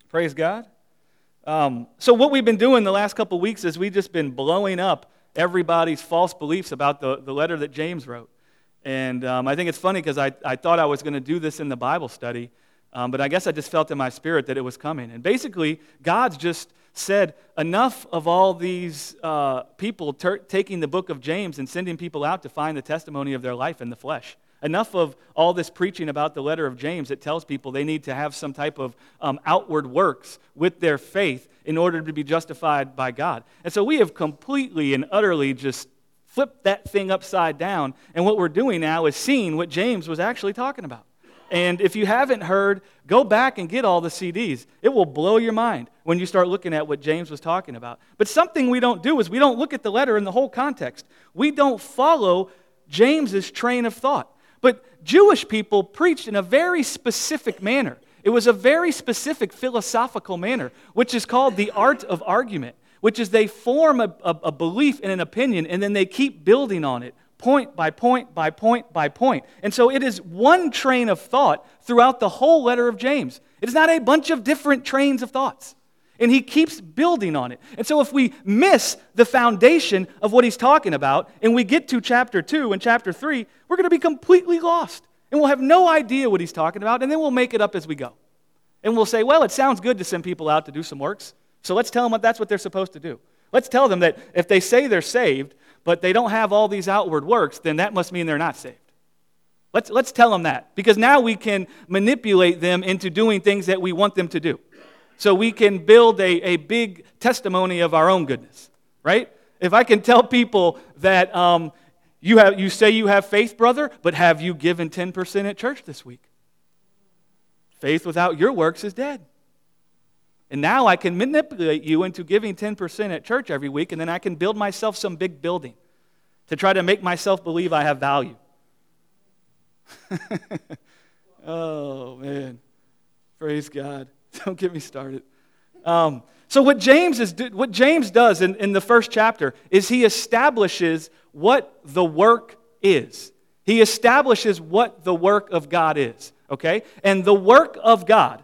Praise God. So what we've been doing the last couple weeks is we've just been blowing up everybody's false beliefs about the letter that James wrote. And I think it's funny because I thought I was going to do this in the Bible study, but I guess I just felt in my spirit that it was coming. And basically, God's just said, enough of all these people taking the book of James and sending people out to find the testimony of their life in the flesh. Enough of all this preaching about the letter of James that tells people they need to have some type of outward works with their faith in order to be justified by God. And so we have completely and utterly just flipped that thing upside down. And what we're doing now is seeing what James was actually talking about. And if you haven't heard, go back and get all the CDs. It will blow your mind when you start looking at what James was talking about. But something we don't do is we don't look at the letter in the whole context. We don't follow James's train of thought. But Jewish people preached in a very specific manner. It was a very specific philosophical manner, which is called the art of argument, which is they form a belief and an opinion, and then they keep building on it, point by point by point by point. And so it is one train of thought throughout the whole letter of James. It is not a bunch of different trains of thoughts. And he keeps building on it. And so if we miss the foundation of what he's talking about, and we get to chapter 2 and chapter 3, we're going to be completely lost. And we'll have no idea what he's talking about, and then we'll make it up as we go. And we'll say, well, it sounds good to send people out to do some works, so let's tell them that's what they're supposed to do. Let's tell them that if they say they're saved, but they don't have all these outward works, then that must mean they're not saved. Let's tell them that, because now we can manipulate them into doing things that we want them to do. So we can build a big testimony of our own goodness, right? If I can tell people that you say you have faith, brother, but have you given 10% at church this week? Faith without your works is dead. And now I can manipulate you into giving 10% at church every week, and then I can build myself some big building to try to make myself believe I have value. Oh, man. Praise God. Don't get me started. So what James does in the first chapter is he establishes what the work is. He establishes what the work of God is. Okay? And the work of God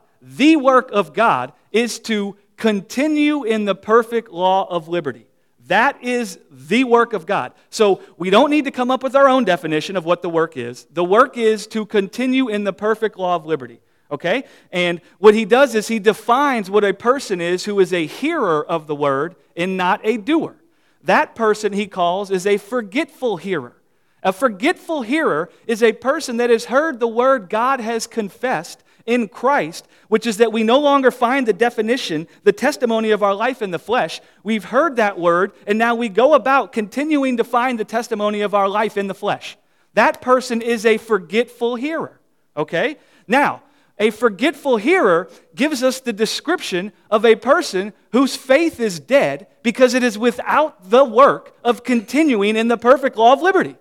is to continue in the perfect law of liberty. That is the work of God. So we don't need to come up with our own definition of what the work is. The work is to continue in the perfect law of liberty. Okay? And what he does is he defines what a person is who is a hearer of the word and not a doer. That person he calls is a forgetful hearer. A forgetful hearer is a person that has heard the word God has confessed in Christ, which is that we no longer find the definition, the testimony of our life in the flesh. We've heard that word, and now we go about continuing to find the testimony of our life in the flesh. That person is a forgetful hearer. Okay? Now, a forgetful hearer gives us the description of a person whose faith is dead because it is without the work of continuing in the perfect law of liberty.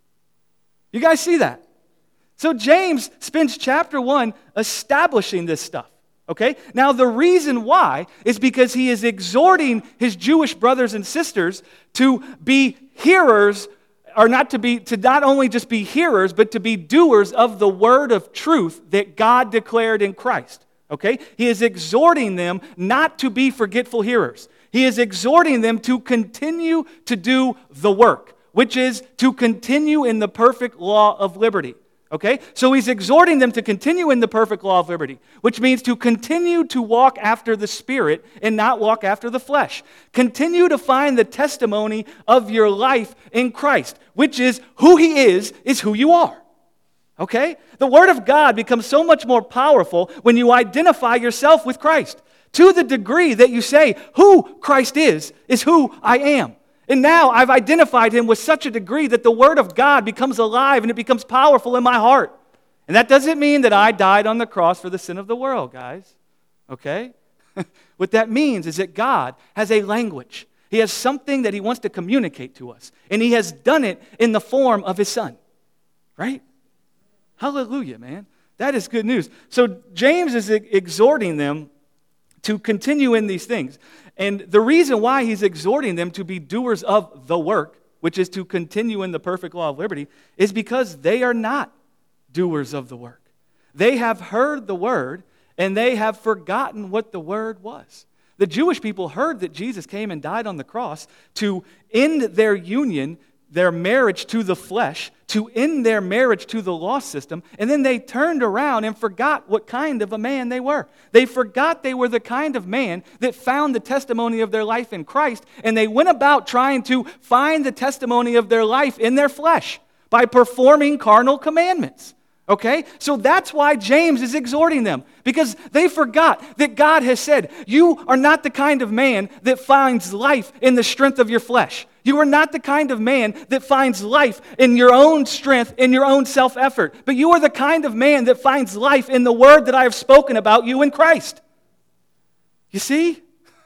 You guys see that? So James spends chapter 1 establishing this stuff. Okay? Now the reason why is because he is exhorting his Jewish brothers and sisters to be hearers, or to not only just be hearers, but to be doers of the word of truth that God declared in Christ. Okay? He is exhorting them not to be forgetful hearers. He is exhorting them to continue to do the work, which is to continue in the perfect law of liberty. Okay? So he's exhorting them to continue in the perfect law of liberty, which means to continue to walk after the Spirit and not walk after the flesh. Continue to find the testimony of your life in Christ, which is who he is who you are. Okay? The Word of God becomes so much more powerful when you identify yourself with Christ, to the degree that you say, who Christ is who I am. And now I've identified him with such a degree that the Word of God becomes alive and it becomes powerful in my heart. And that doesn't mean that I died on the cross for the sin of the world, guys. Okay? What that means is that God has a language. He has something that he wants to communicate to us. And he has done it in the form of his Son. Right? Hallelujah, man. That is good news. So James is exhorting them to continue in these things. And the reason why he's exhorting them to be doers of the work, which is to continue in the perfect law of liberty, is because they are not doers of the work. They have heard the word, and they have forgotten what the word was. The Jewish people heard that Jesus came and died on the cross to end their union, their marriage to the flesh, to end their marriage to the law system, and then they turned around and forgot what kind of a man they were. They forgot they were the kind of man that found the testimony of their life in Christ, and they went about trying to find the testimony of their life in their flesh by performing carnal commandments. Okay? So that's why James is exhorting them, because they forgot that God has said, you are not the kind of man that finds life in the strength of your flesh. You are not the kind of man that finds life in your own strength, in your own self-effort, but you are the kind of man that finds life in the word that I have spoken about you in Christ. You see?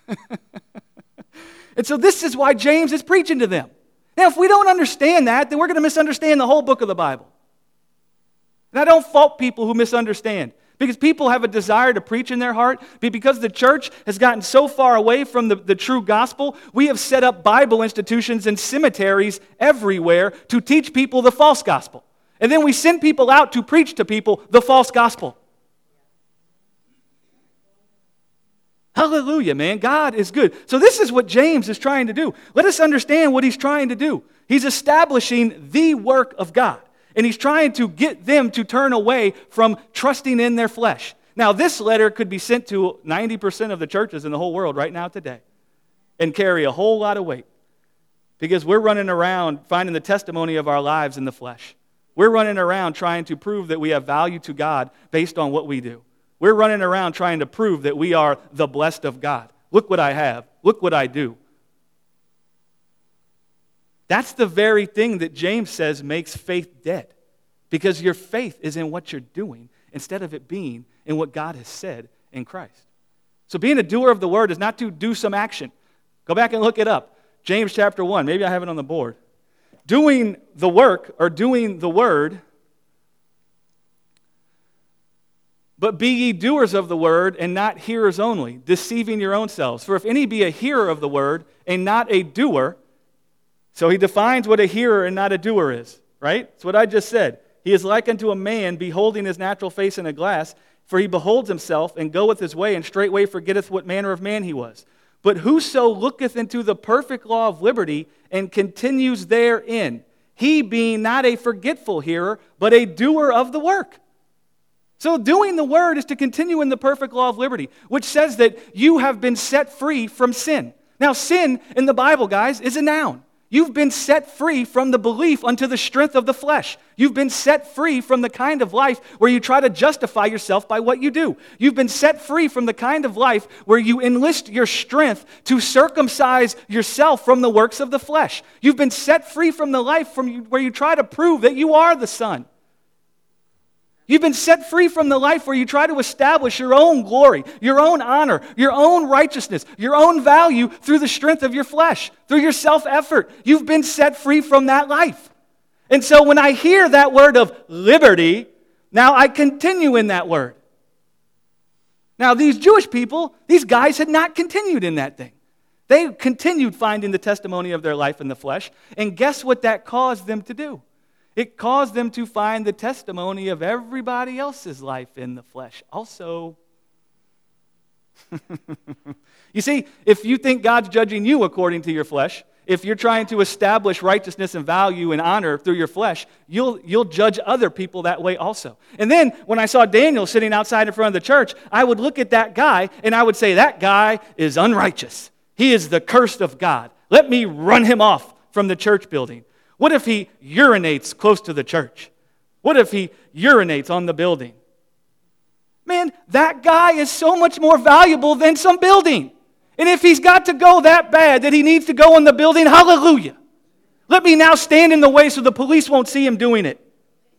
And so this is why James is preaching to them. Now, if we don't understand that, then we're going to misunderstand the whole book of the Bible. And I don't fault people who misunderstand, because people have a desire to preach in their heart, but because the church has gotten so far away from the true gospel, we have set up Bible institutions and cemeteries everywhere to teach people the false gospel. And then we send people out to preach to people the false gospel. Hallelujah, man. God is good. So this is what James is trying to do. Let us understand what he's trying to do. He's establishing the work of God. And he's trying to get them to turn away from trusting in their flesh. Now, this letter could be sent to 90% of the churches in the whole world right now today and carry a whole lot of weight, because we're running around finding the testimony of our lives in the flesh. We're running around trying to prove that we have value to God based on what we do. We're running around trying to prove that we are the blessed of God. Look what I have. Look what I do. That's the very thing that James says makes faith dead, because your faith is in what you're doing instead of it being in what God has said in Christ. So being a doer of the word is not to do some action. Go back and look it up. James chapter 1. Maybe I have it on the board. Doing the work or doing the word, but be ye doers of the word and not hearers only, deceiving your own selves. For if any be a hearer of the word and not a doer, so he defines what a hearer and not a doer is, right? That's what I just said. He is like unto a man beholding his natural face in a glass, for he beholds himself and goeth his way, and straightway forgetteth what manner of man he was. But whoso looketh into the perfect law of liberty and continues therein, he being not a forgetful hearer, but a doer of the work. So doing the word is to continue in the perfect law of liberty, which says that you have been set free from sin. Now, sin in the Bible, guys, is a noun. You've been set free from the belief unto the strength of the flesh. You've been set free from the kind of life where you try to justify yourself by what you do. You've been set free from the kind of life where you enlist your strength to circumcise yourself from the works of the flesh. You've been set free from the life where you try to prove that you are the Son. You've been set free from the life where you try to establish your own glory, your own honor, your own righteousness, your own value through the strength of your flesh, through your self-effort. You've been set free from that life. And so when I hear that word of liberty, now I continue in that word. Now these Jewish people, these guys had not continued in that thing. They continued finding the testimony of their life in the flesh. And guess what that caused them to do? It caused them to find the testimony of everybody else's life in the flesh also. You see, if you think God's judging you according to your flesh, if you're trying to establish righteousness and value and honor through your flesh, you'll judge other people that way also. And then when I saw Daniel sitting outside in front of the church, I would look at that guy and I would say, that guy is unrighteous. He is the cursed of God. Let me run him off from the church building. What if he urinates close to the church? What if he urinates on the building? Man, that guy is so much more valuable than some building. And if he's got to go that bad that he needs to go in the building, hallelujah. Let me now stand in the way so the police won't see him doing it.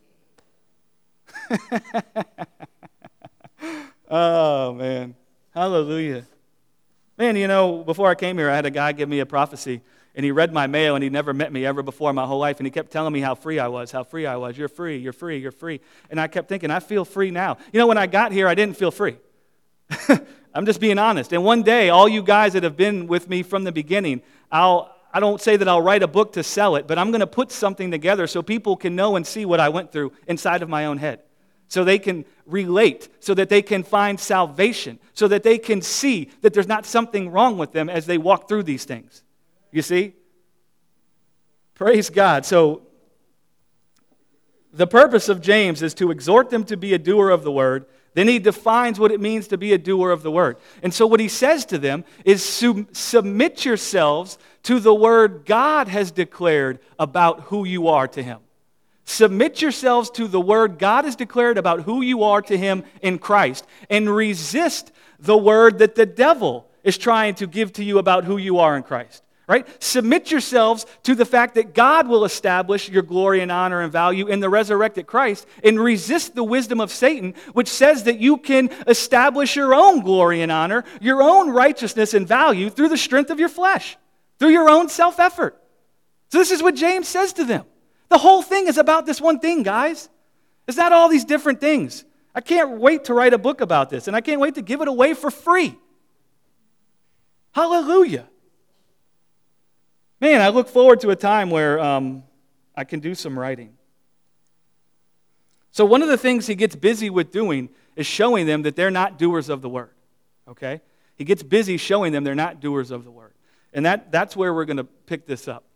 Oh, man. Hallelujah. Man, you know, before I came here, I had a guy give me a prophecy. And he read my mail, and he'd never met me ever before in my whole life. And he kept telling me how free I was, how free I was. You're free, you're free, you're free. And I kept thinking, I feel free now. You know, when I got here, I didn't feel free. I'm just being honest. And one day, all you guys that have been with me from the beginning, I don't say that I'll write a book to sell it, but I'm going to put something together so people can know and see what I went through inside of my own head. So they can relate, so that they can find salvation, so that they can see that there's not something wrong with them as they walk through these things. You see? Praise God. So, the purpose of James is to exhort them to be a doer of the word. Then he defines what it means to be a doer of the word. And so what he says to them is submit yourselves to the word God has declared about who you are to him. Submit yourselves to the word God has declared about who you are to him in Christ. And resist the word that the devil is trying to give to you about who you are in Christ. Right? Submit yourselves to the fact that God will establish your glory and honor and value in the resurrected Christ, and resist the wisdom of Satan, which says that you can establish your own glory and honor, your own righteousness and value through the strength of your flesh, through your own self-effort. So this is what James says to them. The whole thing is about this one thing, guys. It's not all these different things. I can't wait to write a book about this, and I can't wait to give it away for free. Hallelujah. Man, I look forward to a time where I can do some writing. So one of the things he gets busy with doing is showing them that they're not doers of the word. Okay? He gets busy showing them they're not doers of the word. And that's where we're going to pick this up.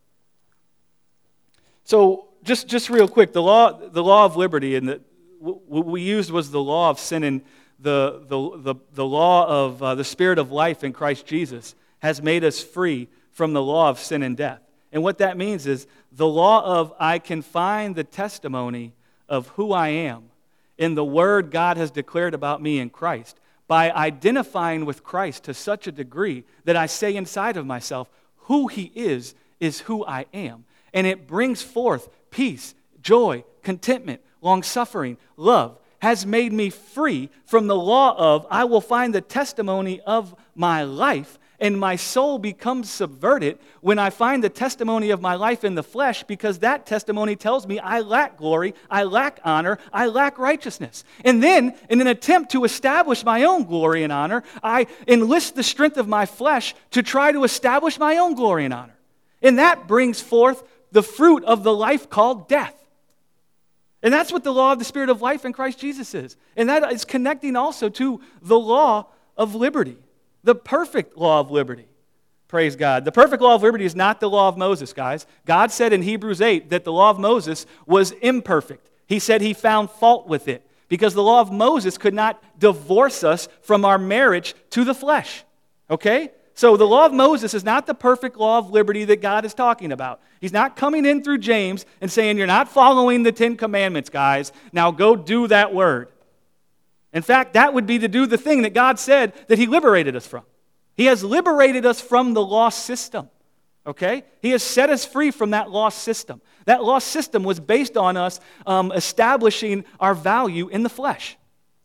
So just real quick, the law of liberty, and what we used was the law of sin, and the law of the Spirit of life in Christ Jesus has made us free from the law of sin and death. And what that means is the law of I can find the testimony of who I am in the word God has declared about me in Christ by identifying with Christ to such a degree that I say inside of myself, who he is who I am. And it brings forth peace, joy, contentment, long-suffering, love, has made me free from the law of I will find the testimony of my life. And my soul becomes subverted when I find the testimony of my life in the flesh, because that testimony tells me I lack glory, I lack honor, I lack righteousness. And then, in an attempt to establish my own glory and honor, I enlist the strength of my flesh to try to establish my own glory and honor. And that brings forth the fruit of the life called death. And that's what the law of the Spirit of life in Christ Jesus is. And that is connecting also to the law of liberty. The perfect law of liberty. Praise God. The perfect law of liberty is not the law of Moses, guys. God said in Hebrews 8 that the law of Moses was imperfect. He said he found fault with it because the law of Moses could not divorce us from our marriage to the flesh. Okay? So the law of Moses is not the perfect law of liberty that God is talking about. He's not coming in through James and saying, you're not following the 10 Commandments, guys. Now go do that word. In fact, that would be to do the thing that God said that he liberated us from. He has liberated us from the law system, okay? He has set us free from that law system. That law system was based on us establishing our value in the flesh.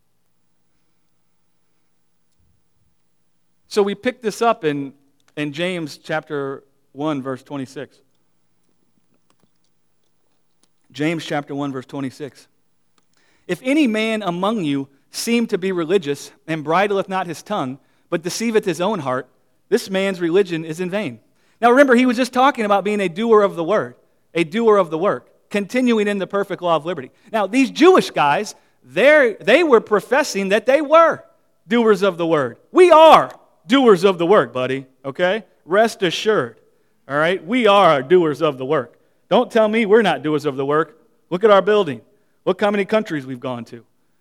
So we pick this up in James chapter 1, verse 26. James chapter 1, verse 26. If any man among you seem to be religious, and bridleth not his tongue, but deceiveth his own heart, this man's religion is in vain. Now remember, he was just talking about being a doer of the word, a doer of the work, continuing in the perfect law of liberty. Now these Jewish guys, they were professing that they were doers of the word. We are doers of the work, buddy, okay? Rest assured, all right? We are doers of the work. Don't tell me we're not doers of the work. Look at our building. Look how many countries we've gone to.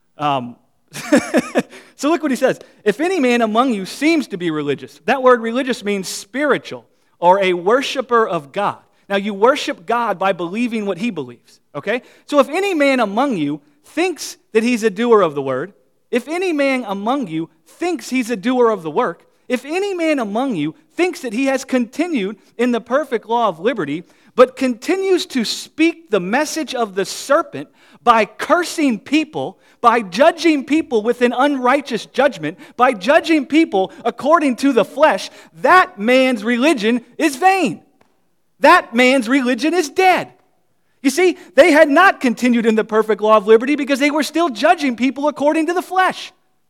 So look what he says. If any man among you seems to be religious, that word religious means spiritual or a worshiper of God. Now you worship God by believing what he believes, okay? So if any man among you thinks that he's a doer of the word, if any man among you thinks he's a doer of the work, if any man among you thinks that he has continued in the perfect law of liberty, but continues to speak the message of the serpent by cursing people, by judging people with an unrighteous judgment, by judging people according to the flesh, that man's religion is vain. That man's religion is dead. You see, they had not continued in the perfect law of liberty because they were still judging people according to the flesh.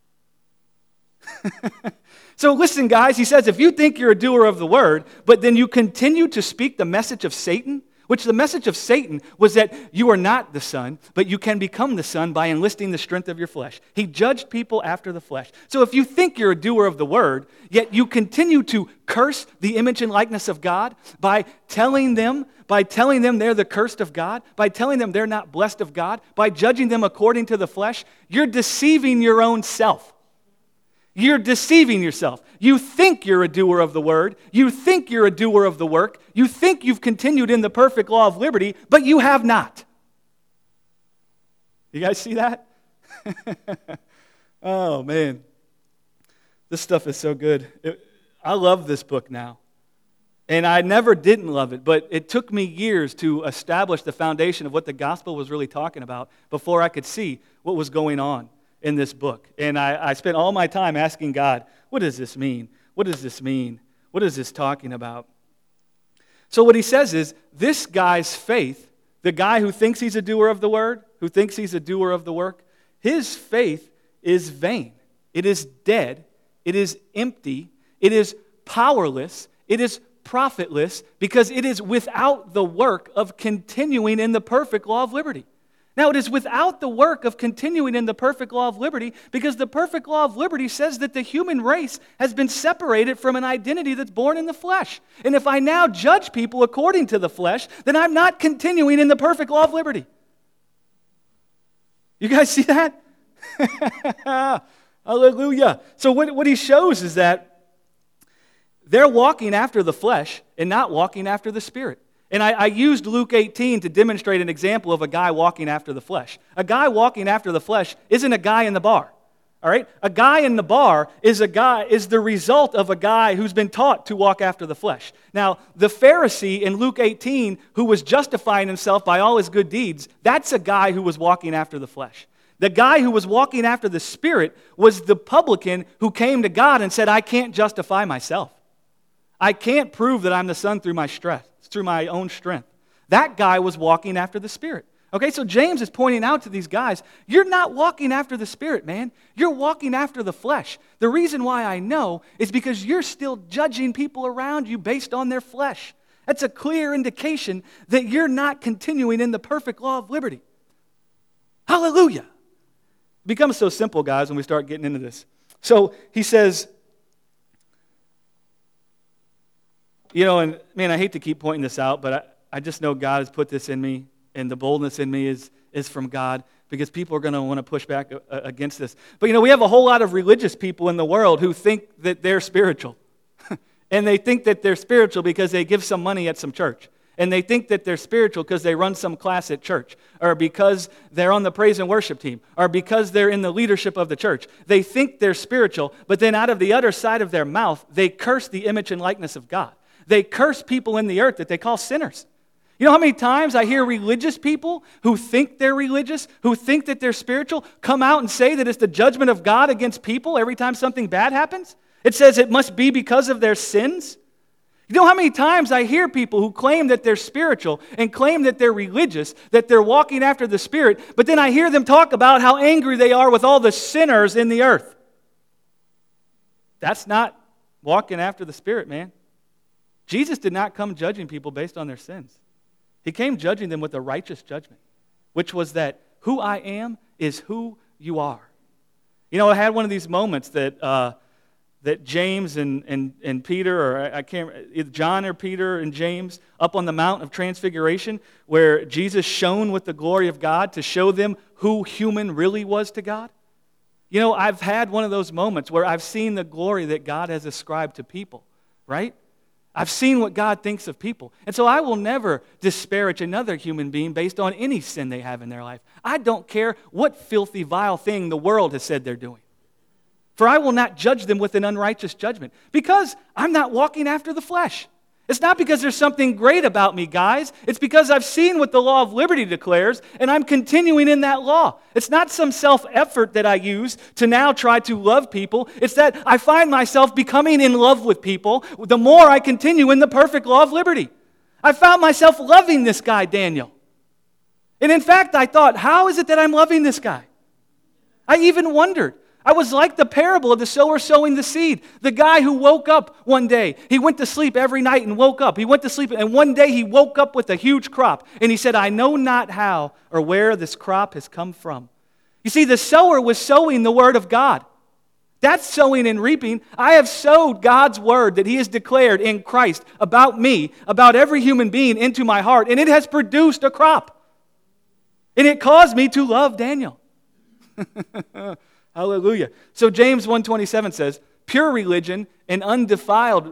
So listen, guys, he says, if you think you're a doer of the word, but then you continue to speak the message of Satan, which the message of Satan was that you are not the Son, but you can become the Son by enlisting the strength of your flesh. He judged people after the flesh. So if you think you're a doer of the word, yet you continue to curse the image and likeness of God by telling them they're the cursed of God, by telling them they're not blessed of God, by judging them according to the flesh, you're deceiving your own self. You're deceiving yourself. You think you're a doer of the word. You think you're a doer of the work. You think you've continued in the perfect law of liberty, but you have not. You guys see that? Oh, man. This stuff is so good. I love this book now. And I never didn't love it, but it took me years to establish the foundation of what the gospel was really talking about before I could see what was going on in this book. And I spent all my time asking God, what does this mean? What does this mean? What is this talking about? So what he says is, this guy's faith, the guy who thinks he's a doer of the word, who thinks he's a doer of the work, his faith is vain. It is dead. It is empty. It is powerless. It is profitless because it is without the work of continuing in the perfect law of liberty. Now, it is without the work of continuing in the perfect law of liberty because the perfect law of liberty says that the human race has been separated from an identity that's born in the flesh. And if I now judge people according to the flesh, then I'm not continuing in the perfect law of liberty. You guys see that? Hallelujah. So what he shows is that they're walking after the flesh and not walking after the Spirit. And I used Luke 18 to demonstrate an example of a guy walking after the flesh. A guy walking after the flesh isn't a guy in the bar. All right? A guy in the bar is the result of a guy who's been taught to walk after the flesh. Now, the Pharisee in Luke 18 who was justifying himself by all his good deeds, that's a guy who was walking after the flesh. The guy who was walking after the Spirit was the publican who came to God and said, I can't justify myself. I can't prove that I'm the Son through my strength, through my own strength. That guy was walking after the Spirit. Okay, so James is pointing out to these guys, you're not walking after the Spirit, man. You're walking after the flesh. The reason why I know is because you're still judging people around you based on their flesh. That's a clear indication that you're not continuing in the perfect law of liberty. Hallelujah. It becomes so simple, guys, when we start getting into this. So he says, and man, I hate to keep pointing this out, but I just know God has put this in me, and the boldness in me is from God, because people are going to want to push back against this. But we have a whole lot of religious people in the world who think that they're spiritual. And they think that they're spiritual because they give some money at some church. And they think that they're spiritual because they run some class at church, or because they're on the praise and worship team, or because they're in the leadership of the church. They think they're spiritual, but then out of the other side of their mouth, they curse the image and likeness of God. They curse people in the earth that they call sinners. You know how many times I hear religious people who think they're religious, who think that they're spiritual, come out and say that it's the judgment of God against people every time something bad happens? It says it must be because of their sins. You know how many times I hear people who claim that they're spiritual and claim that they're religious, that they're walking after the Spirit, but then I hear them talk about how angry they are with all the sinners in the earth. That's not walking after the Spirit, man. Jesus did not come judging people based on their sins. He came judging them with a righteous judgment, which was that who I am is who you are. I had one of these moments that James and Peter, or I can't, either John or Peter and James, up on the Mount of Transfiguration, where Jesus shone with the glory of God to show them who human really was to God. I've had one of those moments where I've seen the glory that God has ascribed to people, right? I've seen what God thinks of people. And so I will never disparage another human being based on any sin they have in their life. I don't care what filthy, vile thing the world has said they're doing. For I will not judge them with an unrighteous judgment, because I'm not walking after the flesh. It's not because there's something great about me, guys. It's because I've seen what the law of liberty declares, and I'm continuing in that law. It's not some self-effort that I use to now try to love people. It's that I find myself becoming in love with people the more I continue in the perfect law of liberty. I found myself loving this guy, Daniel. And in fact, I thought, how is it that I'm loving this guy? I even wondered. I was like the parable of the sower sowing the seed. The guy who woke up one day, he went to sleep every night and woke up. He went to sleep, and one day he woke up with a huge crop. And he said, I know not how or where this crop has come from. You see, the sower was sowing the word of God. That's sowing and reaping. I have sowed God's word that he has declared in Christ about me, about every human being into my heart, and it has produced a crop. And it caused me to love Daniel. Hallelujah. So James 1:27 says, pure religion and undefiled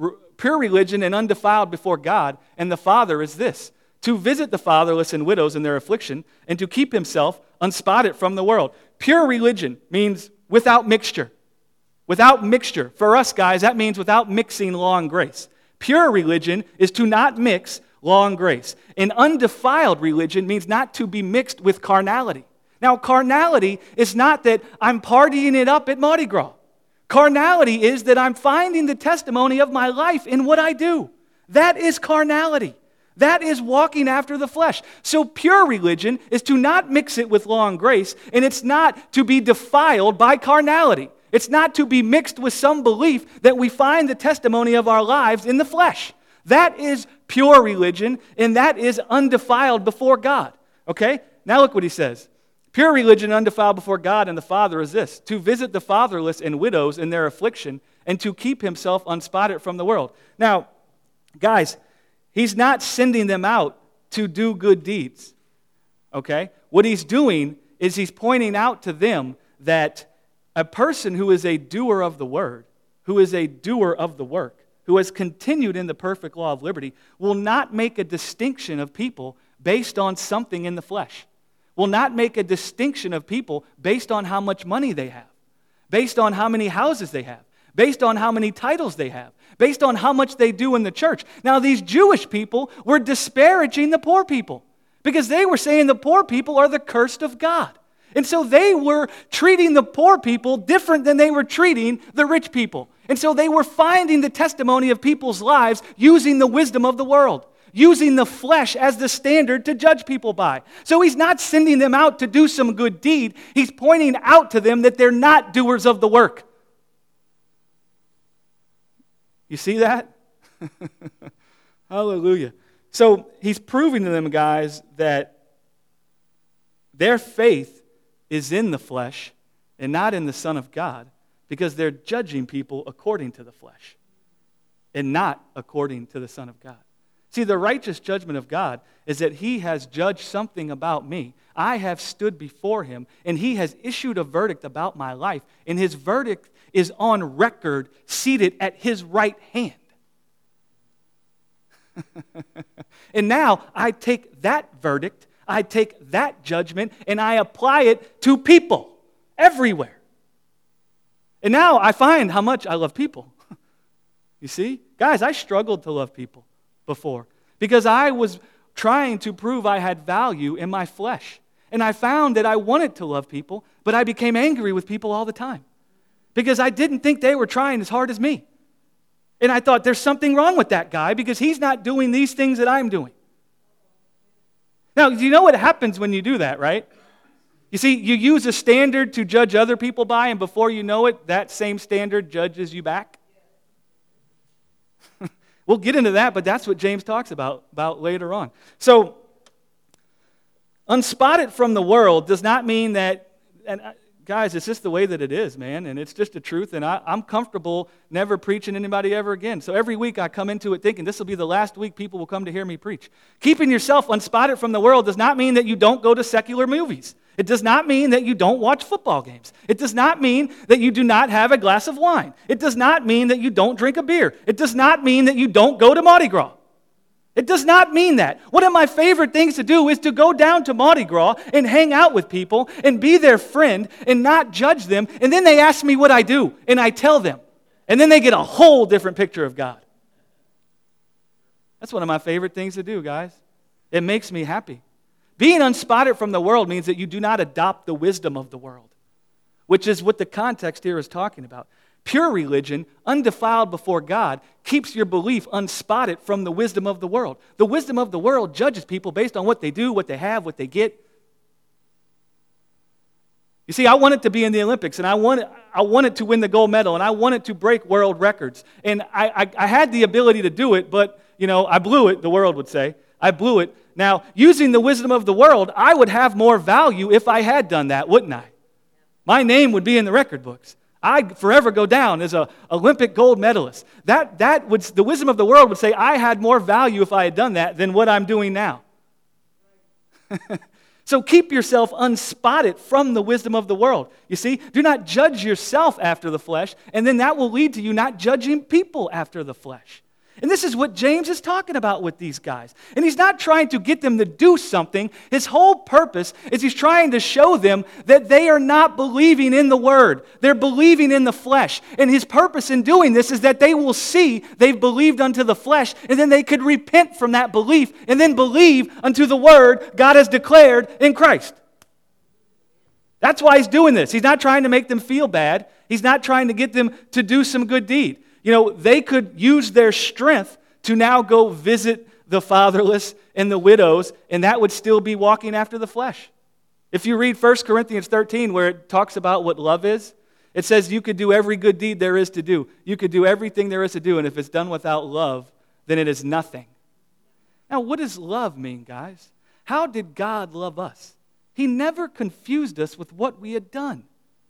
before God and the Father is this, to visit the fatherless and widows in their affliction and to keep himself unspotted from the world. Pure religion means without mixture. Without mixture. For us guys, that means without mixing law and grace. Pure religion is to not mix law and grace. An undefiled religion means not to be mixed with carnality. Now, carnality is not that I'm partying it up at Mardi Gras. Carnality is that I'm finding the testimony of my life in what I do. That is carnality. That is walking after the flesh. So pure religion is to not mix it with law and grace, and it's not to be defiled by carnality. It's not to be mixed with some belief that we find the testimony of our lives in the flesh. That is pure religion, and that is undefiled before God. Okay? Now look what he says. Pure religion undefiled before God and the Father is this, to visit the fatherless and widows in their affliction and to keep himself unspotted from the world. Now, guys, he's not sending them out to do good deeds, okay? What he's doing is he's pointing out to them that a person who is a doer of the word, who is a doer of the work, who has continued in the perfect law of liberty, will not make a distinction of people based on something in the flesh. Will not make a distinction of people based on how much money they have, based on how many houses they have, based on how many titles they have, based on how much they do in the church. Now, these Jewish people were disparaging the poor people because they were saying the poor people are the cursed of God. And so they were treating the poor people different than they were treating the rich people. And so they were finding the testimony of people's lives using the wisdom of the world, using the flesh as the standard to judge people by. So he's not sending them out to do some good deed. He's pointing out to them that they're not doers of the work. You see that? Hallelujah. So he's proving to them, guys, that their faith is in the flesh and not in the Son of God because they're judging people according to the flesh and not according to the Son of God. See, the righteous judgment of God is that he has judged something about me. I have stood before him, and he has issued a verdict about my life, and his verdict is on record, seated at his right hand. And now I take that verdict, I take that judgment, and I apply it to people everywhere. And now I find how much I love people. You see? Guys, I struggled to love people before because I was trying to prove I had value in my flesh. And I found that I wanted to love people, but I became angry with people all the time because I didn't think they were trying as hard as me. And I thought there's something wrong with that guy because he's not doing these things that I'm doing. Now, you know what happens when you do that, right? You see, you use a standard to judge other people by, and before you know it, that same standard judges you back. We'll get into that, but that's what James talks about later on. So, unspotted from the world does not mean that, and guys, it's just the way that it is, man, and it's just the truth, and I'm comfortable never preaching to anybody ever again. So every week I come into it thinking this will be the last week people will come to hear me preach. Keeping yourself unspotted from the world does not mean that you don't go to secular movies. It does not mean that you don't watch football games. It does not mean that you do not have a glass of wine. It does not mean that you don't drink a beer. It does not mean that you don't go to Mardi Gras. It does not mean that. One of my favorite things to do is to go down to Mardi Gras and hang out with people and be their friend and not judge them. And then they ask me what I do, and I tell them. And then they get a whole different picture of God. That's one of my favorite things to do, guys. It makes me happy. Being unspotted from the world means that you do not adopt the wisdom of the world, which is what the context here is talking about. Pure religion, undefiled before God, keeps your belief unspotted from the wisdom of the world. The wisdom of the world judges people based on what they do, what they have, what they get. You see, I want it to be in the Olympics, and I want it to win the gold medal, and I want it to break world records. And I had the ability to do it, but, I blew it, the world would say. I blew it. Now, using the wisdom of the world, I would have more value if I had done that, wouldn't I? My name would be in the record books. I'd forever go down as an Olympic gold medalist. The wisdom of the world would say I had more value if I had done that than what I'm doing now. So keep yourself unspotted from the wisdom of the world. You see, do not judge yourself after the flesh, and then that will lead to you not judging people after the flesh. And this is what James is talking about with these guys. And he's not trying to get them to do something. His whole purpose is he's trying to show them that they are not believing in the Word. They're believing in the flesh. And his purpose in doing this is that they will see they've believed unto the flesh, and then they could repent from that belief and then believe unto the Word God has declared in Christ. That's why he's doing this. He's not trying to make them feel bad. He's not trying to get them to do some good deed. They could use their strength to now go visit the fatherless and the widows, and that would still be walking after the flesh. If you read 1 Corinthians 13, where it talks about what love is, it says you could do every good deed there is to do. You could do everything there is to do, and if it's done without love, then it is nothing. Now, what does love mean, guys? How did God love us? He never confused us with what we had done.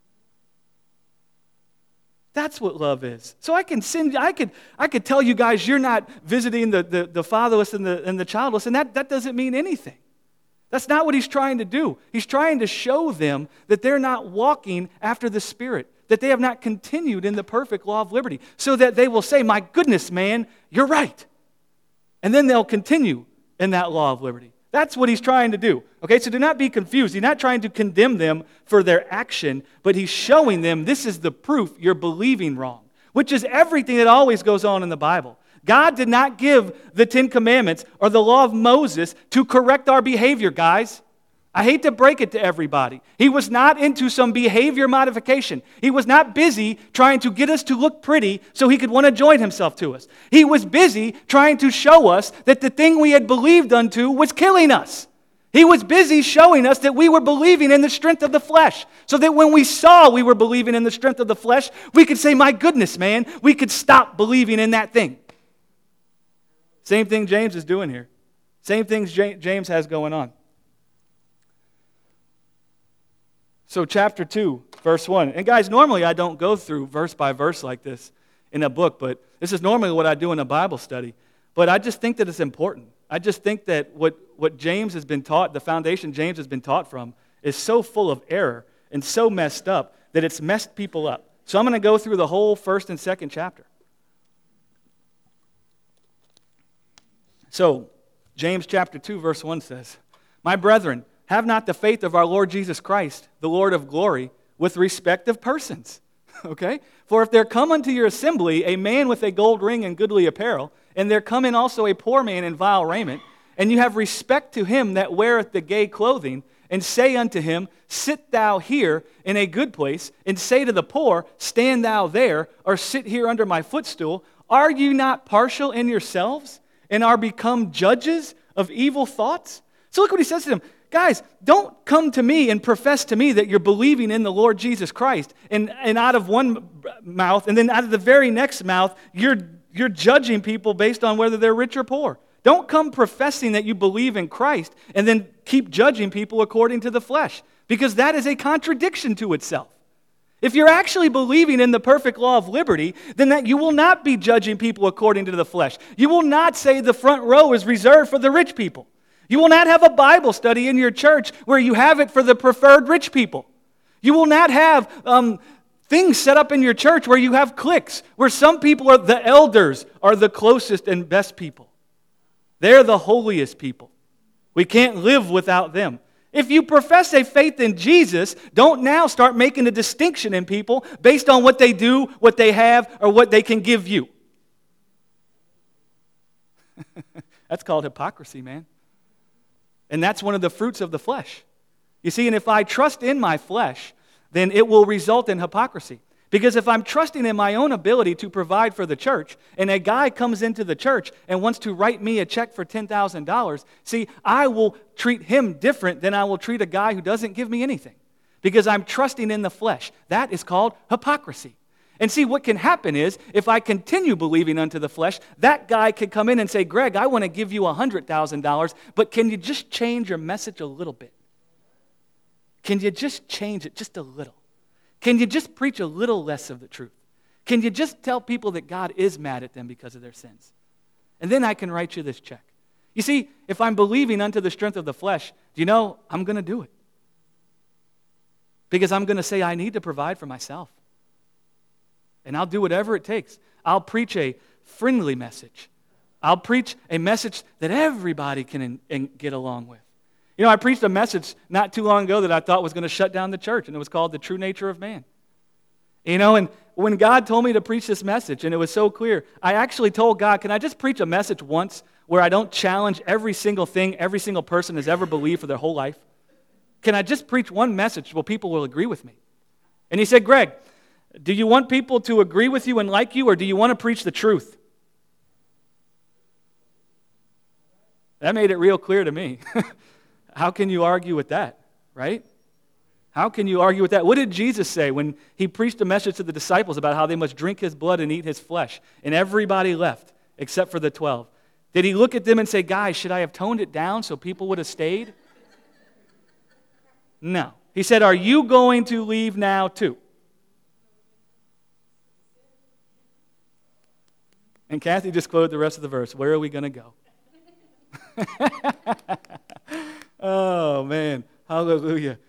That's what love is. So I could tell you guys you're not visiting the fatherless and the childless, and that doesn't mean anything. That's not what he's trying to do. He's trying to show them that they're not walking after the Spirit, that they have not continued in the perfect law of liberty, so that they will say, my goodness, man, you're right. And then they'll continue in that law of liberty. That's what he's trying to do. Okay, so do not be confused. He's not trying to condemn them for their action, but he's showing them this is the proof you're believing wrong, which is everything that always goes on in the Bible. God did not give the 10 Commandments or the law of Moses to correct our behavior, guys. I hate to break it to everybody. He was not into some behavior modification. He was not busy trying to get us to look pretty so he could want to join himself to us. He was busy trying to show us that the thing we had believed unto was killing us. He was busy showing us that we were believing in the strength of the flesh, so that when we saw we were believing in the strength of the flesh, we could say, my goodness, man, we could stop believing in that thing. Same thing James is doing here. Same things James has going on. So chapter 2, verse 1. And guys, normally I don't go through verse by verse like this in a book, but this is normally what I do in a Bible study. But I just think that it's important. I just think that what James has been taught, the foundation James has been taught from, is so full of error and so messed up that it's messed people up. So I'm going to go through the whole first and second chapter. So James chapter 2, verse 1 says, my brethren, have not the faith of our Lord Jesus Christ, the Lord of glory, with respect of persons. Okay? For if there come unto your assembly a man with a gold ring and goodly apparel, and there come in also a poor man in vile raiment, and you have respect to him that weareth the gay clothing, and say unto him, sit thou here in a good place, and say to the poor, stand thou there, or sit here under my footstool, are you not partial in yourselves, and are become judges of evil thoughts? So look what he says to them. Guys, don't come to me and profess to me that you're believing in the Lord Jesus Christ, and out of one mouth, and then out of the very next mouth, you're judging people based on whether they're rich or poor. Don't come professing that you believe in Christ and then keep judging people according to the flesh, because that is a contradiction to itself. If you're actually believing in the perfect law of liberty, then that you will not be judging people according to the flesh. You will not say the front row is reserved for the rich people. You will not have a Bible study in your church where you have it for the preferred rich people. You will not have things set up in your church where you have cliques, where some people the elders are the closest and best people. They're the holiest people. We can't live without them. If you profess a faith in Jesus, don't now start making a distinction in people based on what they do, what they have, or what they can give you. That's called hypocrisy, man. And that's one of the fruits of the flesh. You see, and if I trust in my flesh, then it will result in hypocrisy. Because if I'm trusting in my own ability to provide for the church, and a guy comes into the church and wants to write me a check for $10,000, see, I will treat him different than I will treat a guy who doesn't give me anything. because I'm trusting in the flesh. That is called hypocrisy. And see, what can happen is, if I continue believing unto the flesh, that guy could come in and say, Greg, I want to give you $100,000, but can you just change your message a little bit? Can you just change it just a little? Can you just preach a little less of the truth? Can you just tell people that God is mad at them because of their sins? And then I can write you this check. You see, if I'm believing unto the strength of the flesh, do you know, I'm going to do it. Because I'm going to say I need to provide for myself. And I'll do whatever it takes. I'll preach a friendly message. I'll preach a message that everybody can get along with. You know, I preached a message not too long ago that I thought was going to shut down the church, and it was called The True Nature of Man. You know, and when God told me to preach this message, and it was so clear, I actually told God, can I just preach a message once where I don't challenge every single thing every single person has ever believed for their whole life? Can I just preach one message where people will agree with me? And he said, Greg, do you want people to agree with you and like you, or do you want to preach the truth? That made it real clear to me. How can you argue with that, right? How can you argue with that? What did Jesus say when he preached a message to the disciples about how they must drink his blood and eat his flesh? And everybody left except for the 12. Did he look at them and say, guys, should I have toned it down so people would have stayed? No. He said, are you going to leave now too? And Kathy just quoted the rest of the verse. Where are we going to go? Oh, man. Hallelujah.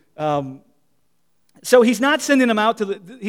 So he's not sending them out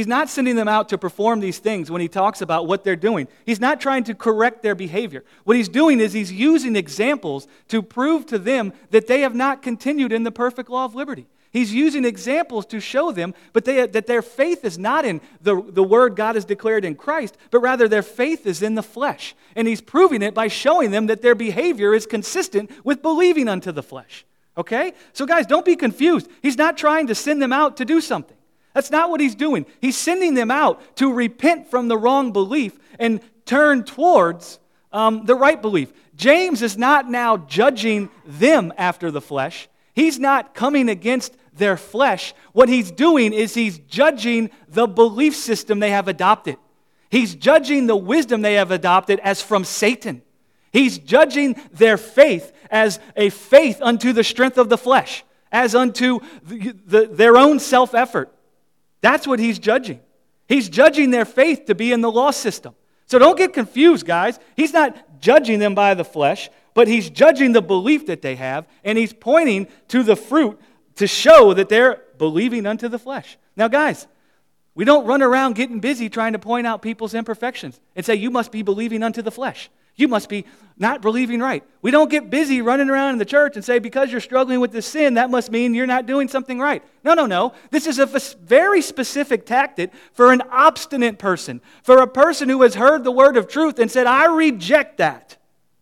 to perform these things when he talks about what they're doing. He's not trying to correct their behavior. What he's doing is he's using examples to prove to them that they have not continued in the perfect law of liberty. He's using examples to show them that their faith is not in the word God has declared in Christ, but rather their faith is in the flesh. And he's proving it by showing them that their behavior is consistent with believing unto the flesh. Okay? So guys, don't be confused. He's not trying to send them out to do something. That's not what he's doing. He's sending them out to repent from the wrong belief and turn towards the right belief. James is not now judging them after the flesh. He's not coming against their flesh. What he's doing is he's judging the belief system they have adopted. He's judging the wisdom they have adopted as from Satan. He's judging their faith as a faith unto the strength of the flesh, as unto their own self-effort. That's what he's judging. He's judging their faith to be in the law system. So don't get confused, guys. He's not judging them by the flesh, but he's judging the belief that they have, and he's pointing to the fruit to show that they're believing unto the flesh. Now, guys, we don't run around getting busy trying to point out people's imperfections and say, you must be believing unto the flesh. You must be not believing right. We don't get busy running around in the church and say, because you're struggling with this sin, that must mean you're not doing something right. No. This is a very specific tactic for an obstinate person, for a person who has heard the word of truth and said, I reject that.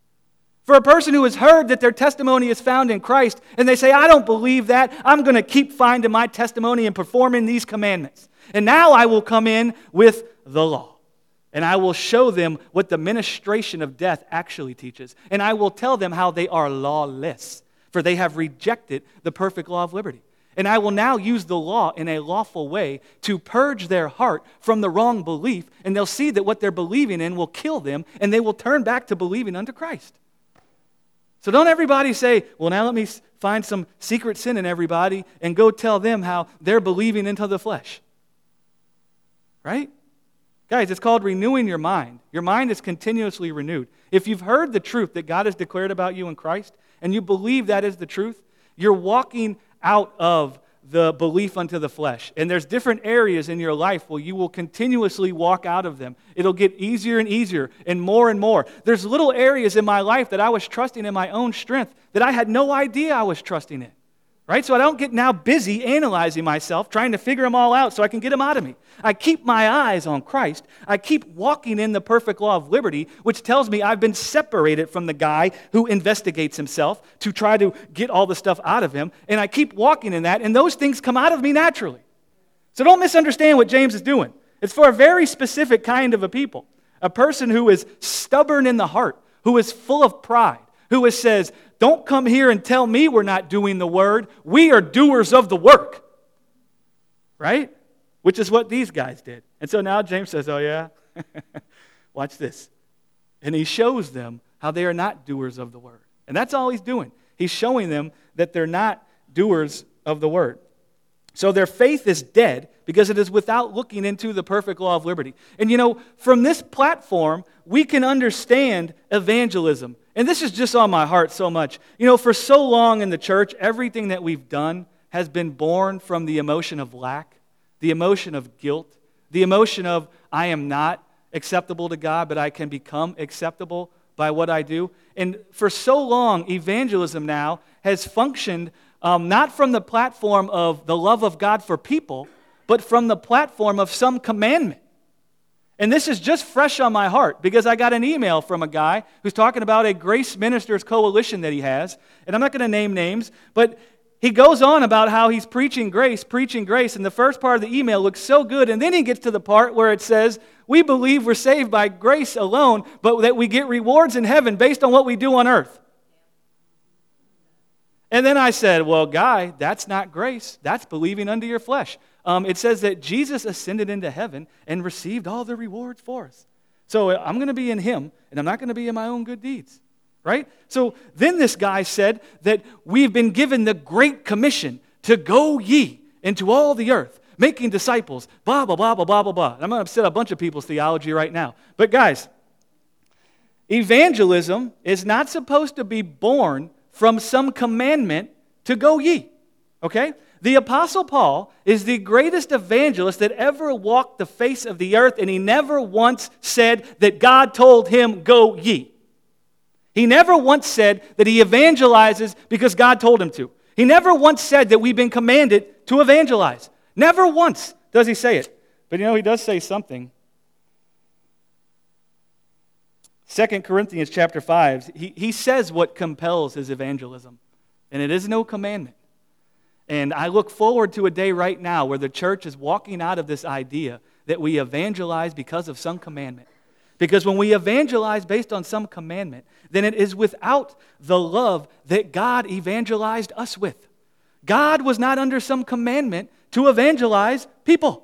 For a person who has heard that their testimony is found in Christ and they say, I don't believe that. I'm going to keep finding my testimony and performing these commandments. And now I will come in with the law. And I will show them what the ministration of death actually teaches. And I will tell them how they are lawless, for they have rejected the perfect law of liberty. And I will now use the law in a lawful way to purge their heart from the wrong belief, and they'll see that what they're believing in will kill them, and they will turn back to believing unto Christ. So don't everybody say, well, now let me find some secret sin in everybody and go tell them how they're believing into the flesh. Right? Guys, it's called renewing your mind. Your mind is continuously renewed. If you've heard the truth that God has declared about you in Christ, and you believe that is the truth, you're walking out of the belief unto the flesh. And there's different areas in your life where you will continuously walk out of them. It'll get easier and easier and more. There's little areas in my life that I was trusting in my own strength that I had no idea I was trusting in. Right? So I don't get now busy analyzing myself, trying to figure them all out so I can get them out of me. I keep my eyes on Christ. I keep walking in the perfect law of liberty, which tells me I've been separated from the guy who investigates himself to try to get all the stuff out of him. And I keep walking in that, and those things come out of me naturally. So don't misunderstand what James is doing. It's for a very specific kind of a people. A person who is stubborn in the heart, who is full of pride, who says, don't come here and tell me we're not doing the word. We are doers of the work. right? Which is what these guys did. And so now James says, oh yeah? Watch this. And he shows them how they are not doers of the word. And that's all he's doing. He's showing them that they're not doers of the word. So their faith is dead because it is without looking into the perfect law of liberty. And from this platform, we can understand evangelism. And this is just on my heart so much. For so long in the church, everything that we've done has been born from the emotion of lack, the emotion of guilt, the emotion of I am not acceptable to God, but I can become acceptable by what I do. And for so long, evangelism now has functioned not from the platform of the love of God for people, but from the platform of some commandment. And this is just fresh on my heart because I got an email from a guy who's talking about a Grace Ministers Coalition that he has. And I'm not going to name names, but he goes on about how he's preaching grace, and the first part of the email looks so good, and then he gets to the part where it says, we believe we're saved by grace alone, but that we get rewards in heaven based on what we do on earth. And then I said, well, guy, that's not grace. That's believing unto your flesh. It says that Jesus ascended into heaven and received all the rewards for us. So I'm going to be in him, and I'm not going to be in my own good deeds. Right? So then this guy said that we've been given the Great Commission to go ye into all the earth, making disciples, blah, blah, blah, blah, blah, blah, blah. I'm going to upset a bunch of people's theology right now. But guys, evangelism is not supposed to be born from some commandment to go ye. Okay? The Apostle Paul is the greatest evangelist that ever walked the face of the earth, and he never once said that God told him, go ye. He never once said that he evangelizes because God told him to. He never once said that we've been commanded to evangelize. Never once does he say it. But he does say something. 2 Corinthians chapter 5, he says what compels his evangelism. And it is no commandment. And I look forward to a day right now where the church is walking out of this idea that we evangelize because of some commandment. Because when we evangelize based on some commandment, then it is without the love that God evangelized us with. God was not under some commandment to evangelize people,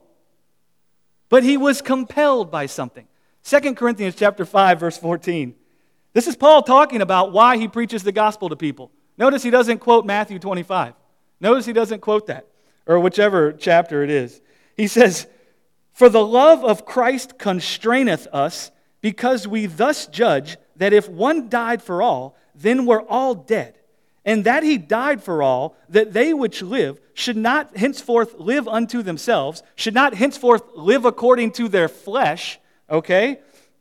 but he was compelled by something. 2 Corinthians chapter 5, verse 14. This is Paul talking about why he preaches the gospel to people. Notice he doesn't quote Matthew 25. Notice he doesn't quote that, or whichever chapter it is. He says, for the love of Christ constraineth us, because we thus judge that if one died for all, then we're all dead. And that he died for all, that they which live should not henceforth live unto themselves, should not henceforth live according to their flesh, okay?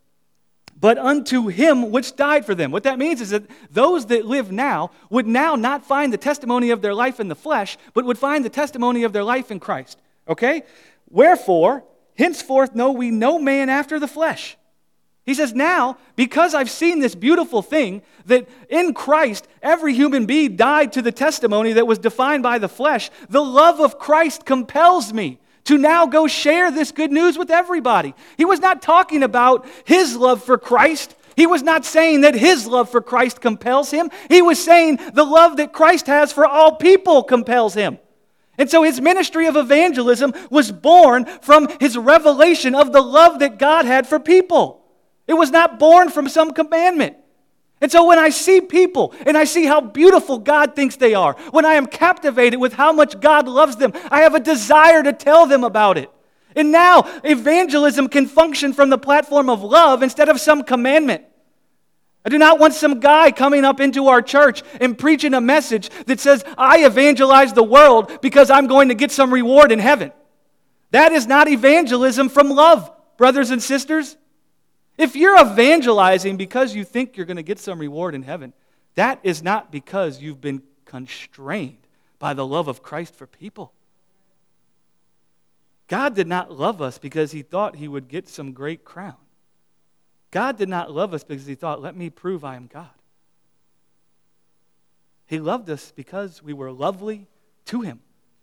But unto him which died for them. What that means is that those that live now would now not find the testimony of their life in the flesh, but would find the testimony of their life in Christ, okay? Wherefore, henceforth know we no man after the flesh. He says, now, because I've seen this beautiful thing, that in Christ, every human being died to the testimony that was defined by the flesh, the love of Christ compels me to now go share this good news with everybody. He was not talking about his love for Christ. He was not saying that his love for Christ compels him. He was saying the love that Christ has for all people compels him. And so his ministry of evangelism was born from his revelation of the love that God had for people. It was not born from some commandment. And so when I see people and I see how beautiful God thinks they are, when I am captivated with how much God loves them, I have a desire to tell them about it. And now evangelism can function from the platform of love instead of some commandment. I do not want some guy coming up into our church and preaching a message that says, I evangelize the world because I'm going to get some reward in heaven. That is not evangelism from love, brothers and sisters. If you're evangelizing because you think you're going to get some reward in heaven, that is not because you've been constrained by the love of Christ for people. God did not love us because he thought he would get some great crown. God did not love us because he thought, let me prove I am God. He loved us because we were lovely to him.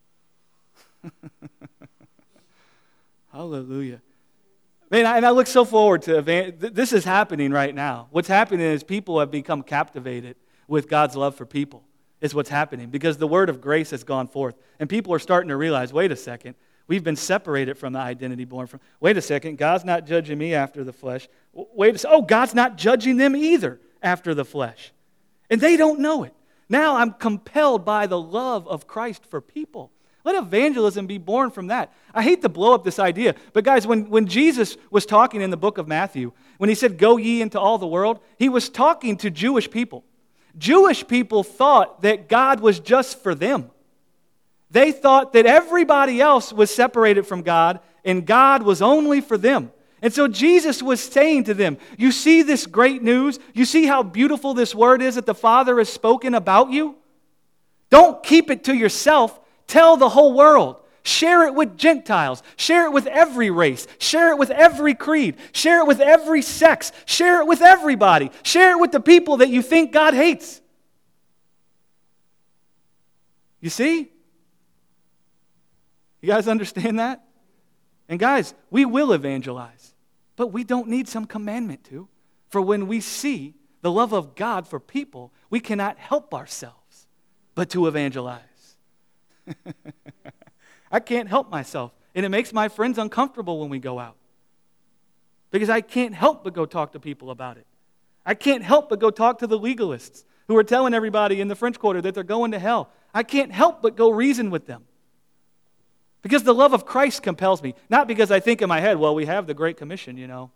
Hallelujah. Man, and I look so forward to this is happening right now. What's happening is people have become captivated with God's love for people. Is what's happening because the word of grace has gone forth. And people are starting to realize, wait a second, We've been separated from the identity born from. Wait a second, God's not judging me after the flesh. Wait a second, oh, God's not judging them either after the flesh. And they don't know it. Now I'm compelled by the love of Christ for people. Let evangelism be born from that. I hate to blow up this idea, but guys, when Jesus was talking in the book of Matthew, when he said, go ye into all the world, he was talking to Jewish people. Jewish people thought that God was just for them. They thought that everybody else was separated from God, and God was only for them. And so Jesus was saying to them, you see this great news? You see how beautiful this word is that the Father has spoken about you? Don't keep it to yourself. Tell the whole world. Share it with Gentiles. Share it with every race. Share it with every creed. Share it with every sex. Share it with everybody. Share it with the people that you think God hates. You see? You guys understand that? And guys, we will evangelize, but we don't need some commandment to. For when we see the love of God for people, we cannot help ourselves but to evangelize. I can't help myself, and it makes my friends uncomfortable when we go out because I can't help but go talk to people about it. I can't help but go talk to the legalists who are telling everybody in the French Quarter that they're going to hell. I can't help but go reason with them. Because the love of Christ compels me. Not because I think in my head, well, we have the Great Commission, you know.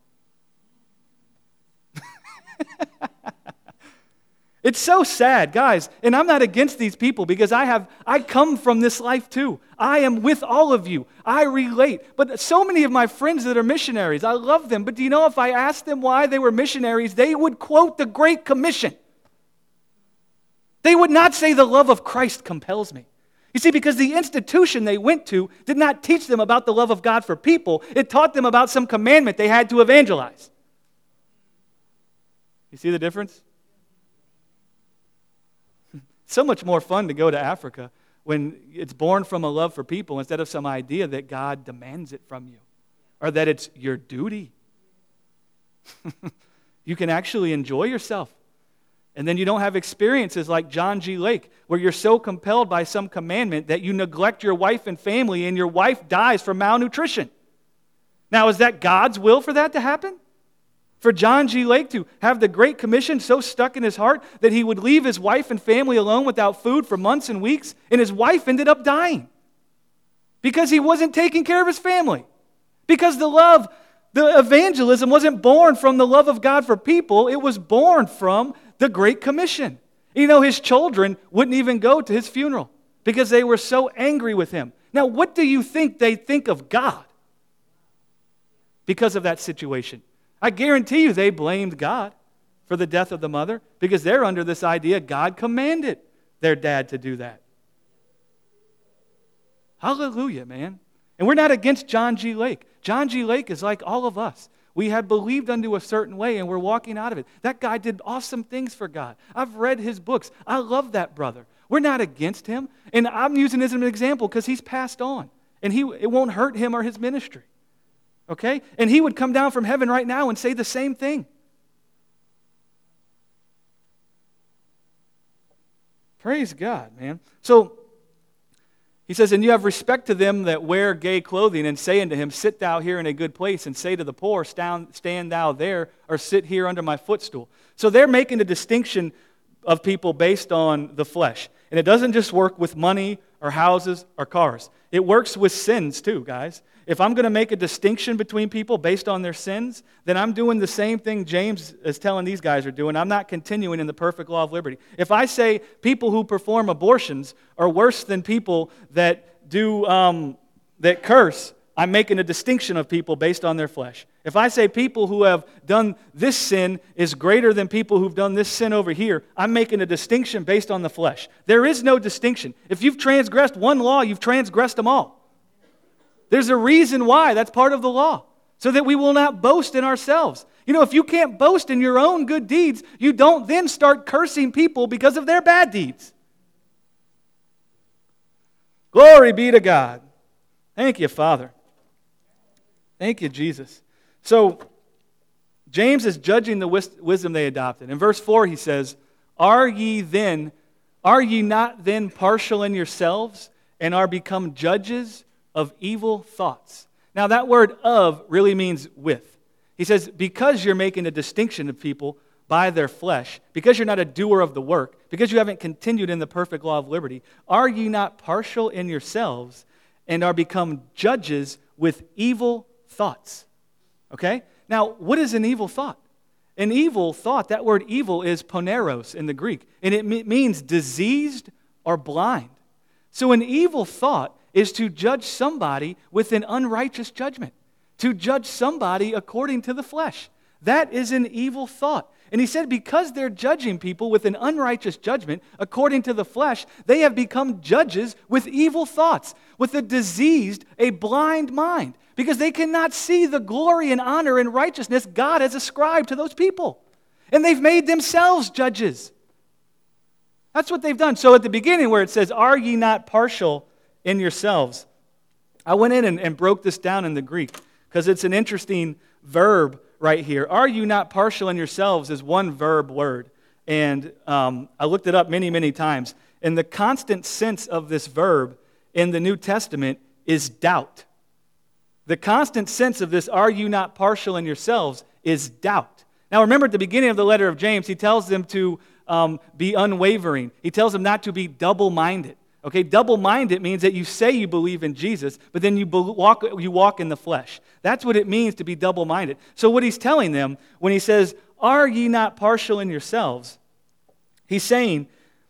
It's so sad, guys. And I'm not against these people because I come from this life too. I am with all of you. I relate. But so many of my friends that are missionaries, I love them. But do you know if I asked them why they were missionaries, they would quote the Great Commission. They would not say the love of Christ compels me. You see, because the institution they went to did not teach them about the love of God for people. It taught them about some commandment they had to evangelize. You see the difference? So much more fun to go to Africa when it's born from a love for people instead of some idea that God demands it from you or that it's your duty. You can actually enjoy yourself. And then you don't have experiences like John G. Lake, where you're so compelled by some commandment that you neglect your wife and family and your wife dies from malnutrition. Now, is that God's will for that to happen? For John G. Lake to have the Great Commission so stuck in his heart that he would leave his wife and family alone without food for months and weeks, and his wife ended up dying because he wasn't taking care of his family. Because the evangelism wasn't born from the love of God for people, it was born from the Great Commission. You know, his children wouldn't even go to his funeral because they were so angry with him. Now, what do you think they think of God because of that situation? I guarantee you they blamed God for the death of the mother because they're under this idea God commanded their dad to do that. Hallelujah, man. And we're not against John G. Lake. John G. Lake is like all of us. We had believed unto a certain way and we're walking out of it. That guy did awesome things for God. I've read his books. I love that brother. We're not against him. And I'm using this as an example because he's passed on. And it won't hurt him or his ministry. Okay? And he would come down from heaven right now and say the same thing. Praise God, man. So, he says, and you have respect to them that wear gay clothing, and say unto him, sit thou here in a good place, and say to the poor, stand thou there, or sit here under my footstool. So they're making a distinction of people based on the flesh. And it doesn't just work with money or houses or cars. It works with sins too, guys. If I'm going to make a distinction between people based on their sins, then I'm doing the same thing James is telling these guys are doing. I'm not continuing in the perfect law of liberty. If I say people who perform abortions are worse than people that that curse, I'm making a distinction of people based on their flesh. If I say people who have done this sin is greater than people who've done this sin over here, I'm making a distinction based on the flesh. There is no distinction. If you've transgressed one law, you've transgressed them all. There's a reason why. That's part of the law. So that we will not boast in ourselves. You know, if you can't boast in your own good deeds, you don't then start cursing people because of their bad deeds. Glory be to God. Thank you, Father. Thank you, Jesus. So, James is judging the wisdom they adopted. In verse 4 he says, Are ye not then partial in yourselves, and are become judges? of evil thoughts. Now that word of really means with. He says, because you're making a distinction of people by their flesh, because you're not a doer of the work, because you haven't continued in the perfect law of liberty, are ye not partial in yourselves and are become judges with evil thoughts? Okay? Now, what is an evil thought? An evil thought, that word evil is poneros in the Greek, and it means diseased or blind. So an evil thought is to judge somebody with an unrighteous judgment, to judge somebody according to the flesh. That is an evil thought. And he said because they're judging people with an unrighteous judgment according to the flesh, they have become judges with evil thoughts, with a diseased, a blind mind, because they cannot see the glory and honor and righteousness God has ascribed to those people. And they've made themselves judges. That's what they've done. So at the beginning where it says, are ye not partial in yourselves? I went in and broke this down in the Greek because it's an interesting verb right here. Are you not partial in yourselves is one verb word. And I looked it up many, many times. And the constant sense of this verb in the New Testament is doubt. The constant sense of this, are you not partial in yourselves, is doubt. Now remember at the beginning of the letter of James, he tells them to be unwavering. He tells them not to be double-minded. Okay, double-minded means that you say you believe in Jesus, but then you walk in the flesh. That's what it means to be double-minded. So what he's telling them when he says, are ye not partial in yourselves? He's saying,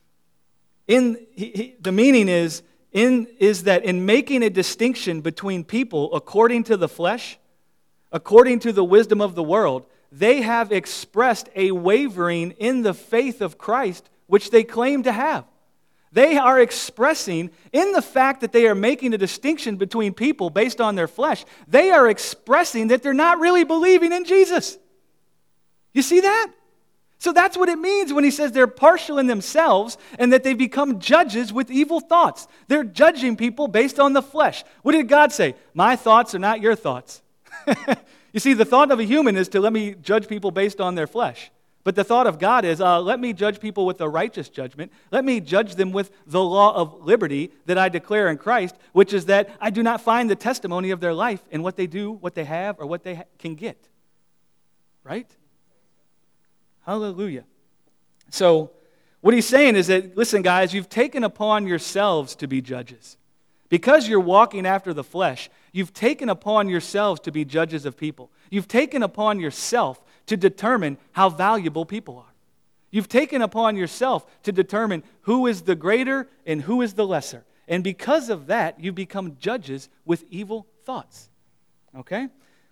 the meaning is that in making a distinction between people according to the flesh, according to the wisdom of the world, they have expressed a wavering in the faith of Christ, which they claim to have. They are expressing, in the fact that they are making a distinction between people based on their flesh, they are expressing that they're not really believing in Jesus. You see that? So that's what it means when he says they're partial in themselves and that they've become judges with evil thoughts. They're judging people based on the flesh. What did God say? My thoughts are not your thoughts. You see, the thought of a human is to let me judge people based on their flesh. But the thought of God is, let me judge people with a righteous judgment. Let me judge them with the law of liberty that I declare in Christ, which is that I do not find the testimony of their life in what they do, what they have, or what they can get. Right? Hallelujah. So what he's saying is that, listen, guys, you've taken upon yourselves to be judges. Because you're walking after the flesh, you've taken upon yourselves to be judges of people. You've taken upon yourself to determine how valuable people are. You've taken upon yourself to determine who is the greater and who is the lesser. And because of that, you become judges with evil thoughts. Okay?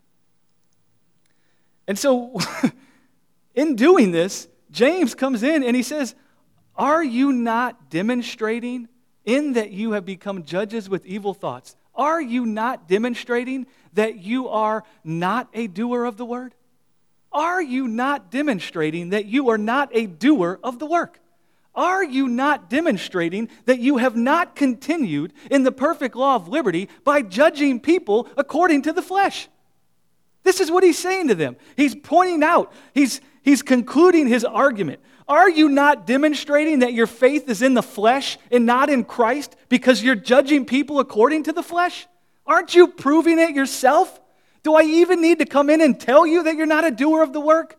And so, in doing this, James comes in and he says, are you not demonstrating in that you have become judges with evil thoughts? Are you not demonstrating that you are not a doer of the word? Are you not demonstrating that you are not a doer of the work? Are you not demonstrating that you have not continued in the perfect law of liberty by judging people according to the flesh? This is what he's saying to them. He's pointing out, he's concluding his argument. Are you not demonstrating that your faith is in the flesh and not in Christ because you're judging people according to the flesh? Aren't you proving it yourself? Do I even need to come in and tell you that you're not a doer of the work?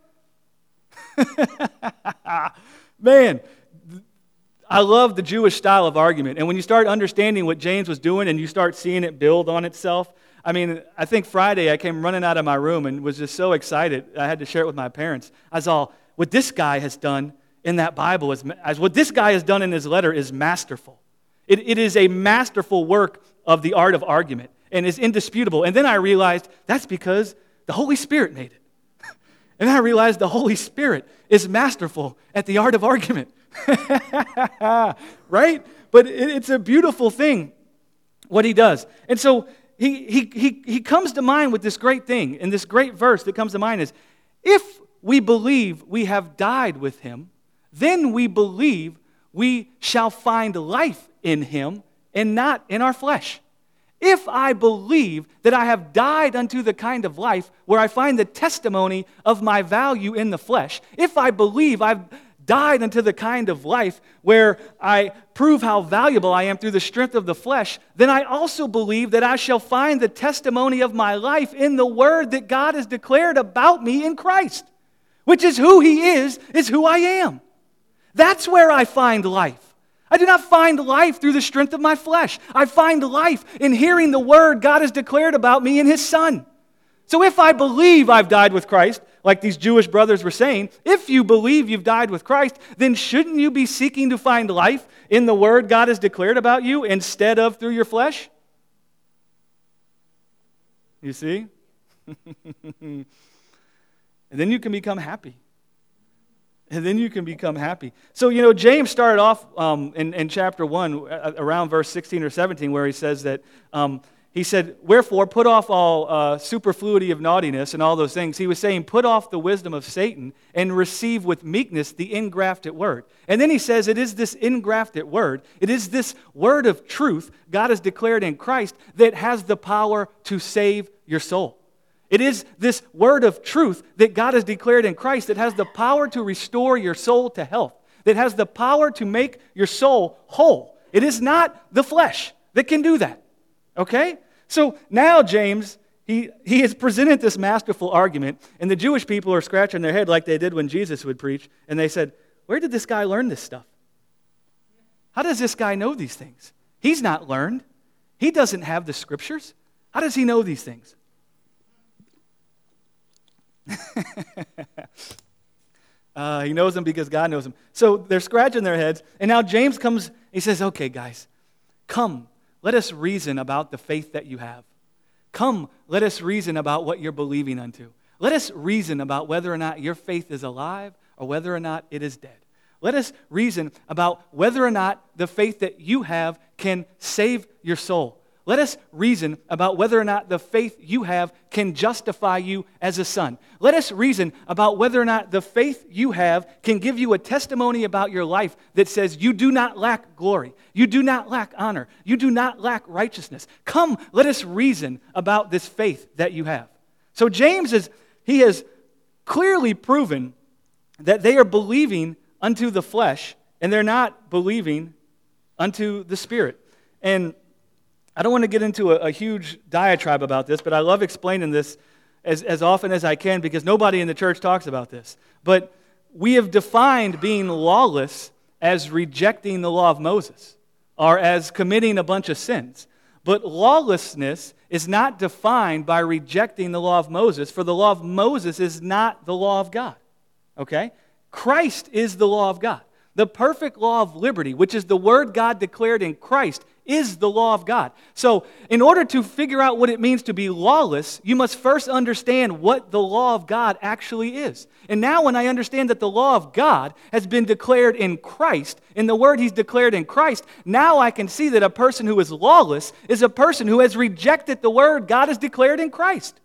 Man, I love the Jewish style of argument. And when you start understanding what James was doing and you start seeing it build on itself, I mean, I think Friday I came running out of my room and was just so excited. I had to share it with my parents. I was all, what this guy has done in that Bible, what this guy has done in his letter is masterful. It is a masterful work of the art of argument. And is indisputable. And then I realized that's because the Holy Spirit made it. And then I realized the Holy Spirit is masterful at the art of argument. Right? But it's a beautiful thing, what he does. And so he comes to mind with this great thing. And this great verse that comes to mind is, if we believe we have died with him, then we believe we shall find life in him and not in our flesh. If I believe that I have died unto the kind of life where I find the testimony of my value in the flesh, if I believe I've died unto the kind of life where I prove how valuable I am through the strength of the flesh, then I also believe that I shall find the testimony of my life in the word that God has declared about me in Christ, which is who He is who I am. That's where I find life. I do not find life through the strength of my flesh. I find life in hearing the word God has declared about me in His Son. So if I believe I've died with Christ, like these Jewish brothers were saying, if you believe you've died with Christ, then shouldn't you be seeking to find life in the word God has declared about you instead of through your flesh? You see? And then you can become happy. And then you can become happy. So, James started off in chapter 1, around verse 16 or 17, where he says that, he said, wherefore, put off all superfluity of naughtiness and all those things. He was saying, put off the wisdom of Satan and receive with meekness the ingrafted word. And then he says, it is this ingrafted word, it is this word of truth God has declared in Christ that has the power to save your soul. It is this word of truth that God has declared in Christ that has the power to restore your soul to health, that has the power to make your soul whole. It is not the flesh that can do that. Okay? So now James, he has presented this masterful argument, and the Jewish people are scratching their head like they did when Jesus would preach, and they said, where did this guy learn this stuff? How does this guy know these things? He's not learned. He doesn't have the scriptures. How does he know these things? He knows them because God knows them. So they're scratching their heads, and now James comes, he says, okay, guys, come, let us reason about the faith that you have. Come, let us reason about what you're believing unto. Let us reason about whether or not your faith is alive or whether or not it is dead. Let us reason about whether or not the faith that you have can save your soul. Let us reason about whether or not the faith you have can justify you as a son. Let us reason about whether or not the faith you have can give you a testimony about your life that says you do not lack glory, you do not lack honor, you do not lack righteousness. Come, let us reason about this faith that you have. So James has clearly proven that they are believing unto the flesh and they're not believing unto the Spirit. And I don't want to get into a huge diatribe about this, but I love explaining this as often as I can because nobody in the church talks about this. But we have defined being lawless as rejecting the law of Moses or as committing a bunch of sins. But lawlessness is not defined by rejecting the law of Moses, for the law of Moses is not the law of God. Okay? Christ is the law of God. The perfect law of liberty, which is the word God declared in Christ, is the law of God. So, in order to figure out what it means to be lawless, you must first understand what the law of God actually is. And now when I understand that the law of God has been declared in Christ, in the word He's declared in Christ, now I can see that a person who is lawless is a person who has rejected the word God has declared in Christ.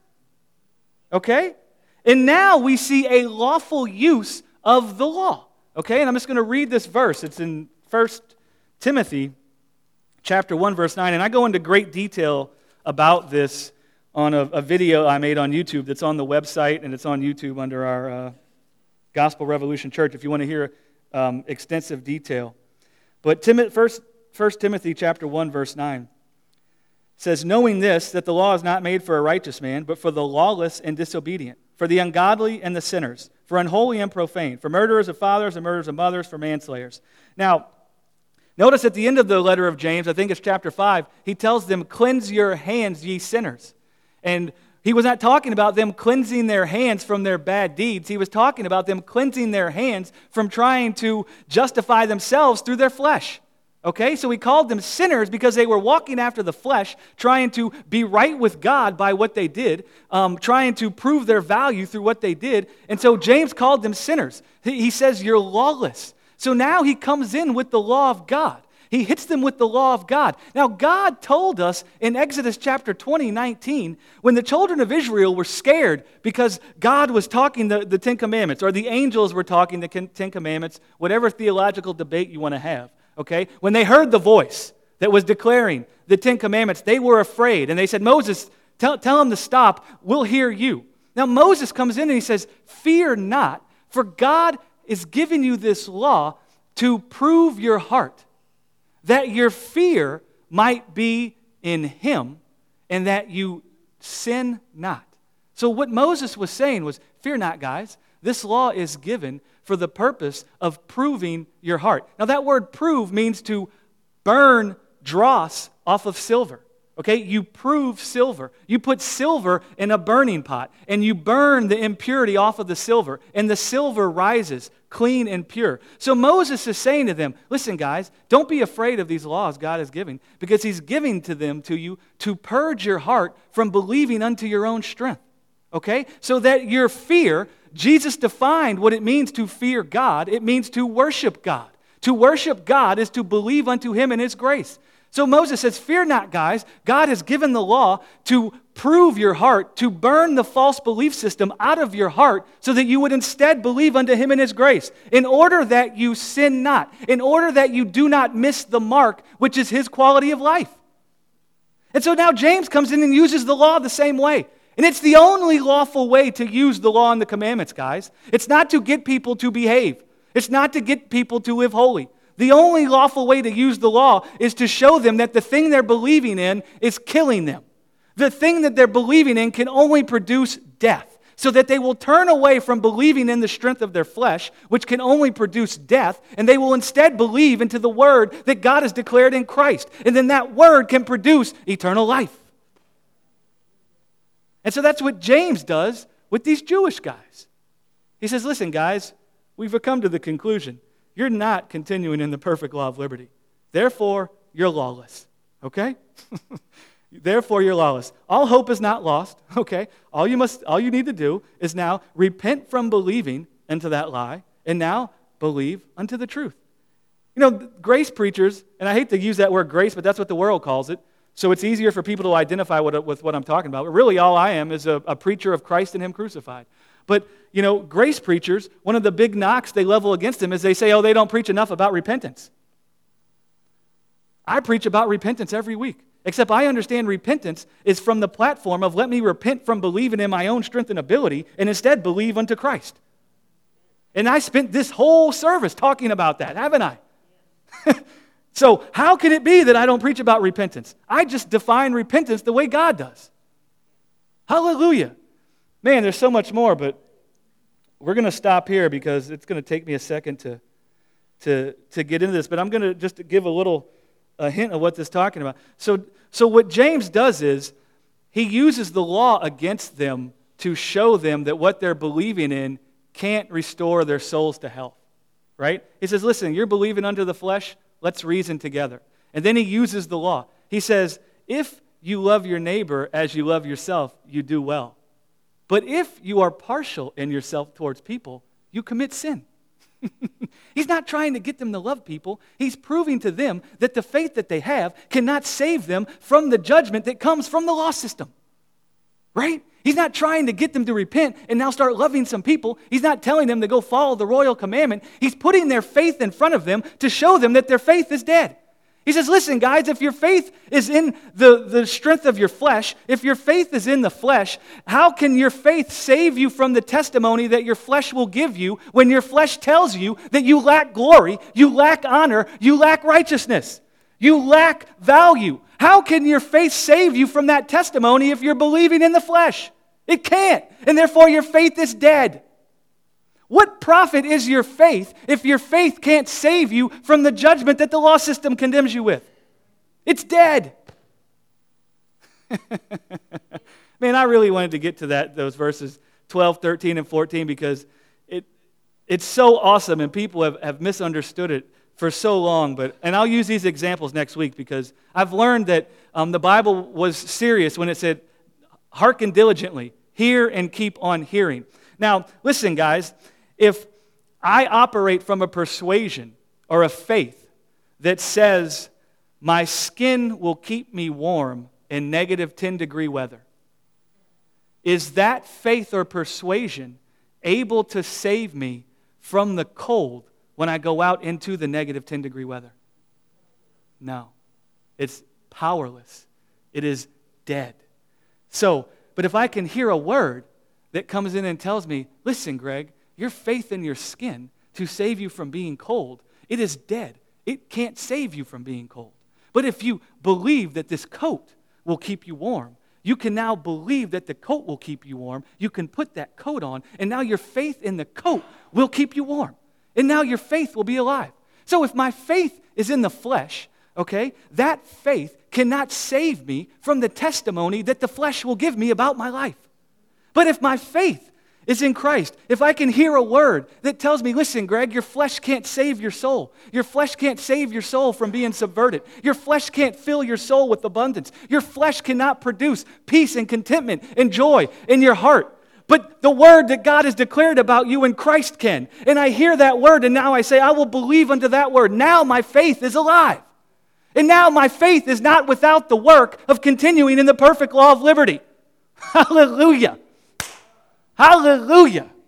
Okay? And now we see a lawful use of the law. Okay, and I'm just going to read this verse. It's in 1 Timothy chapter 1, verse 9. And I go into great detail about this on a video I made on YouTube that's on the website, and it's on YouTube under our Gospel Revolution Church if you want to hear extensive detail. But 1 Timothy chapter 1, verse 9 says, knowing this, that the law is not made for a righteous man, but for the lawless and disobedient, for the ungodly and the sinners, for unholy and profane, for murderers of fathers and murderers of mothers, for manslayers. Now, notice at the end of the letter of James, I think it's chapter 5, he tells them, cleanse your hands, ye sinners. And he was not talking about them cleansing their hands from their bad deeds. He was talking about them cleansing their hands from trying to justify themselves through their flesh. Okay, so he called them sinners because they were walking after the flesh, trying to be right with God by what they did, trying to prove their value through what they did. And so James called them sinners. He says, you're lawless. So now he comes in with the law of God. He hits them with the law of God. Now, God told us in Exodus chapter 20:19, when the children of Israel were scared because God was talking the Ten Commandments, or the angels were talking the Ten Commandments, whatever theological debate you want to have. Okay? When they heard the voice that was declaring the Ten Commandments, they were afraid. And they said, Moses, tell them to stop. We'll hear you. Now Moses comes in and he says, fear not, for God is giving you this law to prove your heart, that your fear might be in Him, and that you sin not. So what Moses was saying was, fear not, guys. This law is given for the purpose of proving your heart. Now that word prove means to burn dross off of silver. Okay, you prove silver. You put silver in a burning pot, and you burn the impurity off of the silver, and the silver rises clean and pure. So Moses is saying to them, listen, guys, don't be afraid of these laws God is giving, because He's giving them to you to purge your heart from believing unto your own strength. Okay, so that your fear, Jesus defined what it means to fear God. It means to worship God. To worship God is to believe unto Him in His grace. So Moses says, fear not, guys. God has given the law to prove your heart, to burn the false belief system out of your heart so that you would instead believe unto Him in His grace, in order that you sin not, in order that you do not miss the mark, which is His quality of life. And so now James comes in and uses the law the same way. And it's the only lawful way to use the law and the commandments, guys. It's not to get people to behave. It's not to get people to live holy. The only lawful way to use the law is to show them that the thing they're believing in is killing them. The thing that they're believing in can only produce death, so that they will turn away from believing in the strength of their flesh, which can only produce death, and they will instead believe into the word that God has declared in Christ. And then that word can produce eternal life. And so that's what James does with these Jewish guys. He says, listen, guys, we've come to the conclusion. You're not continuing in the perfect law of liberty. Therefore, you're lawless. Okay? Therefore, you're lawless. All hope is not lost. Okay? All you need to do is now repent from believing into that lie, and now believe unto the truth. You know, grace preachers, and I hate to use that word grace, but that's what the world calls it, so it's easier for people to identify with what I'm talking about. But really, all I am is a preacher of Christ and Him crucified. But, you know, grace preachers, one of the big knocks they level against them is they say, oh, they don't preach enough about repentance. I preach about repentance every week, except I understand repentance is from the platform of let me repent from believing in my own strength and ability and instead believe unto Christ. And I spent this whole service talking about that, haven't I? So how can it be that I don't preach about repentance? I just define repentance the way God does. Hallelujah. Man, there's so much more, but we're going to stop here because it's going to take me a second to get into this. But I'm going to just give a hint of what this is talking about. So what James does is he uses the law against them to show them that what they're believing in can't restore their souls to health. Right? He says, listen, you're believing unto the flesh, let's reason together. And then he uses the law. He says, if you love your neighbor as you love yourself, you do well. But if you are partial in yourself towards people, you commit sin. He's not trying to get them to love people. He's proving to them that the faith that they have cannot save them from the judgment that comes from the law system. Right? He's not trying to get them to repent and now start loving some people. He's not telling them to go follow the royal commandment. He's putting their faith in front of them to show them that their faith is dead. He says, listen, guys, if your faith is in the strength of your flesh, if your faith is in the flesh, how can your faith save you from the testimony that your flesh will give you when your flesh tells you that you lack glory, you lack honor, you lack righteousness, you lack value? How can your faith save you from that testimony if you're believing in the flesh? It can't, and therefore your faith is dead. What profit is your faith if your faith can't save you from the judgment that the law system condemns you with? It's dead. Man, I really wanted to get to those verses 12, 13, and 14 because it's so awesome and people have misunderstood it for so long. And I'll use these examples next week because I've learned that the Bible was serious when it said, hearken diligently, hear and keep on hearing. Now, listen, guys. If I operate from a persuasion or a faith that says my skin will keep me warm in negative 10-degree weather, is that faith or persuasion able to save me from the cold when I go out into the negative 10-degree weather? No. It's powerless. It is dead. But if I can hear a word that comes in and tells me, listen, Greg, your faith in your skin to save you from being cold, it is dead. It can't save you from being cold. But if you believe that this coat will keep you warm, you can now believe that the coat will keep you warm. You can put that coat on, and now your faith in the coat will keep you warm. And now your faith will be alive. So if my faith is in the flesh, okay, that faith cannot save me from the testimony that the flesh will give me about my life. But if my faith is in Christ, if I can hear a word that tells me, listen, Greg, your flesh can't save your soul. Your flesh can't save your soul from being subverted. Your flesh can't fill your soul with abundance. Your flesh cannot produce peace and contentment and joy in your heart. But the word that God has declared about you in Christ can. And I hear that word, and now I say, I will believe unto that word. Now my faith is alive. And now my faith is not without the work of continuing in the perfect law of liberty. Hallelujah. Hallelujah.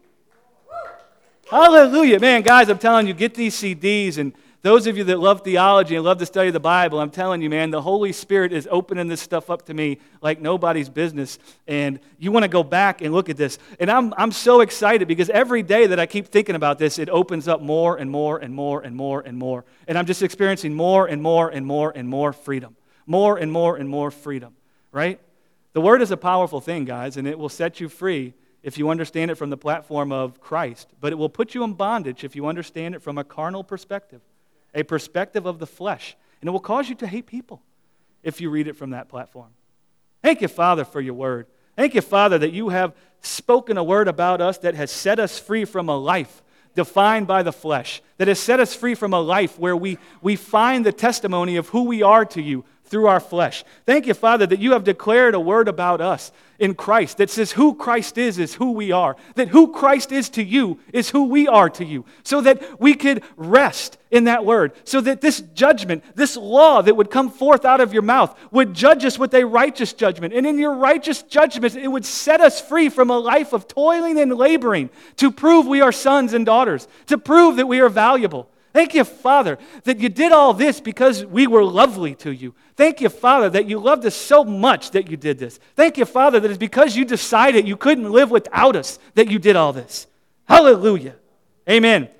Hallelujah. Man, guys, I'm telling you, get these CDs. And those of you that love theology and love to study the Bible, I'm telling you, man, the Holy Spirit is opening this stuff up to me like nobody's business. And you want to go back and look at this. And I'm so excited because every day that I keep thinking about this, it opens up more and more and more and more and more. And I'm just experiencing more and more and more and more freedom. More and more and more freedom, right? The Word is a powerful thing, guys, and it will set you free if you understand it from the platform of Christ. But it will put you in bondage if you understand it from a carnal perspective, a perspective of the flesh. And it will cause you to hate people if you read it from that platform. Thank you, Father, for your word. Thank you, Father, that you have spoken a word about us that has set us free from a life defined by the flesh, that has set us free from a life where we find the testimony of who we are to you through our flesh. Thank you, Father, that you have declared a word about us in Christ that says who Christ is who we are. That who Christ is to you is who we are to you. So that we could rest in that word. So that this judgment, this law that would come forth out of your mouth would judge us with a righteous judgment. And in your righteous judgment, it would set us free from a life of toiling and laboring to prove we are sons and daughters, to prove that we are valuable. Thank you, Father, that you did all this because we were lovely to you. Thank you, Father, that you loved us so much that you did this. Thank you, Father, that it's because you decided you couldn't live without us that you did all this. Hallelujah. Amen.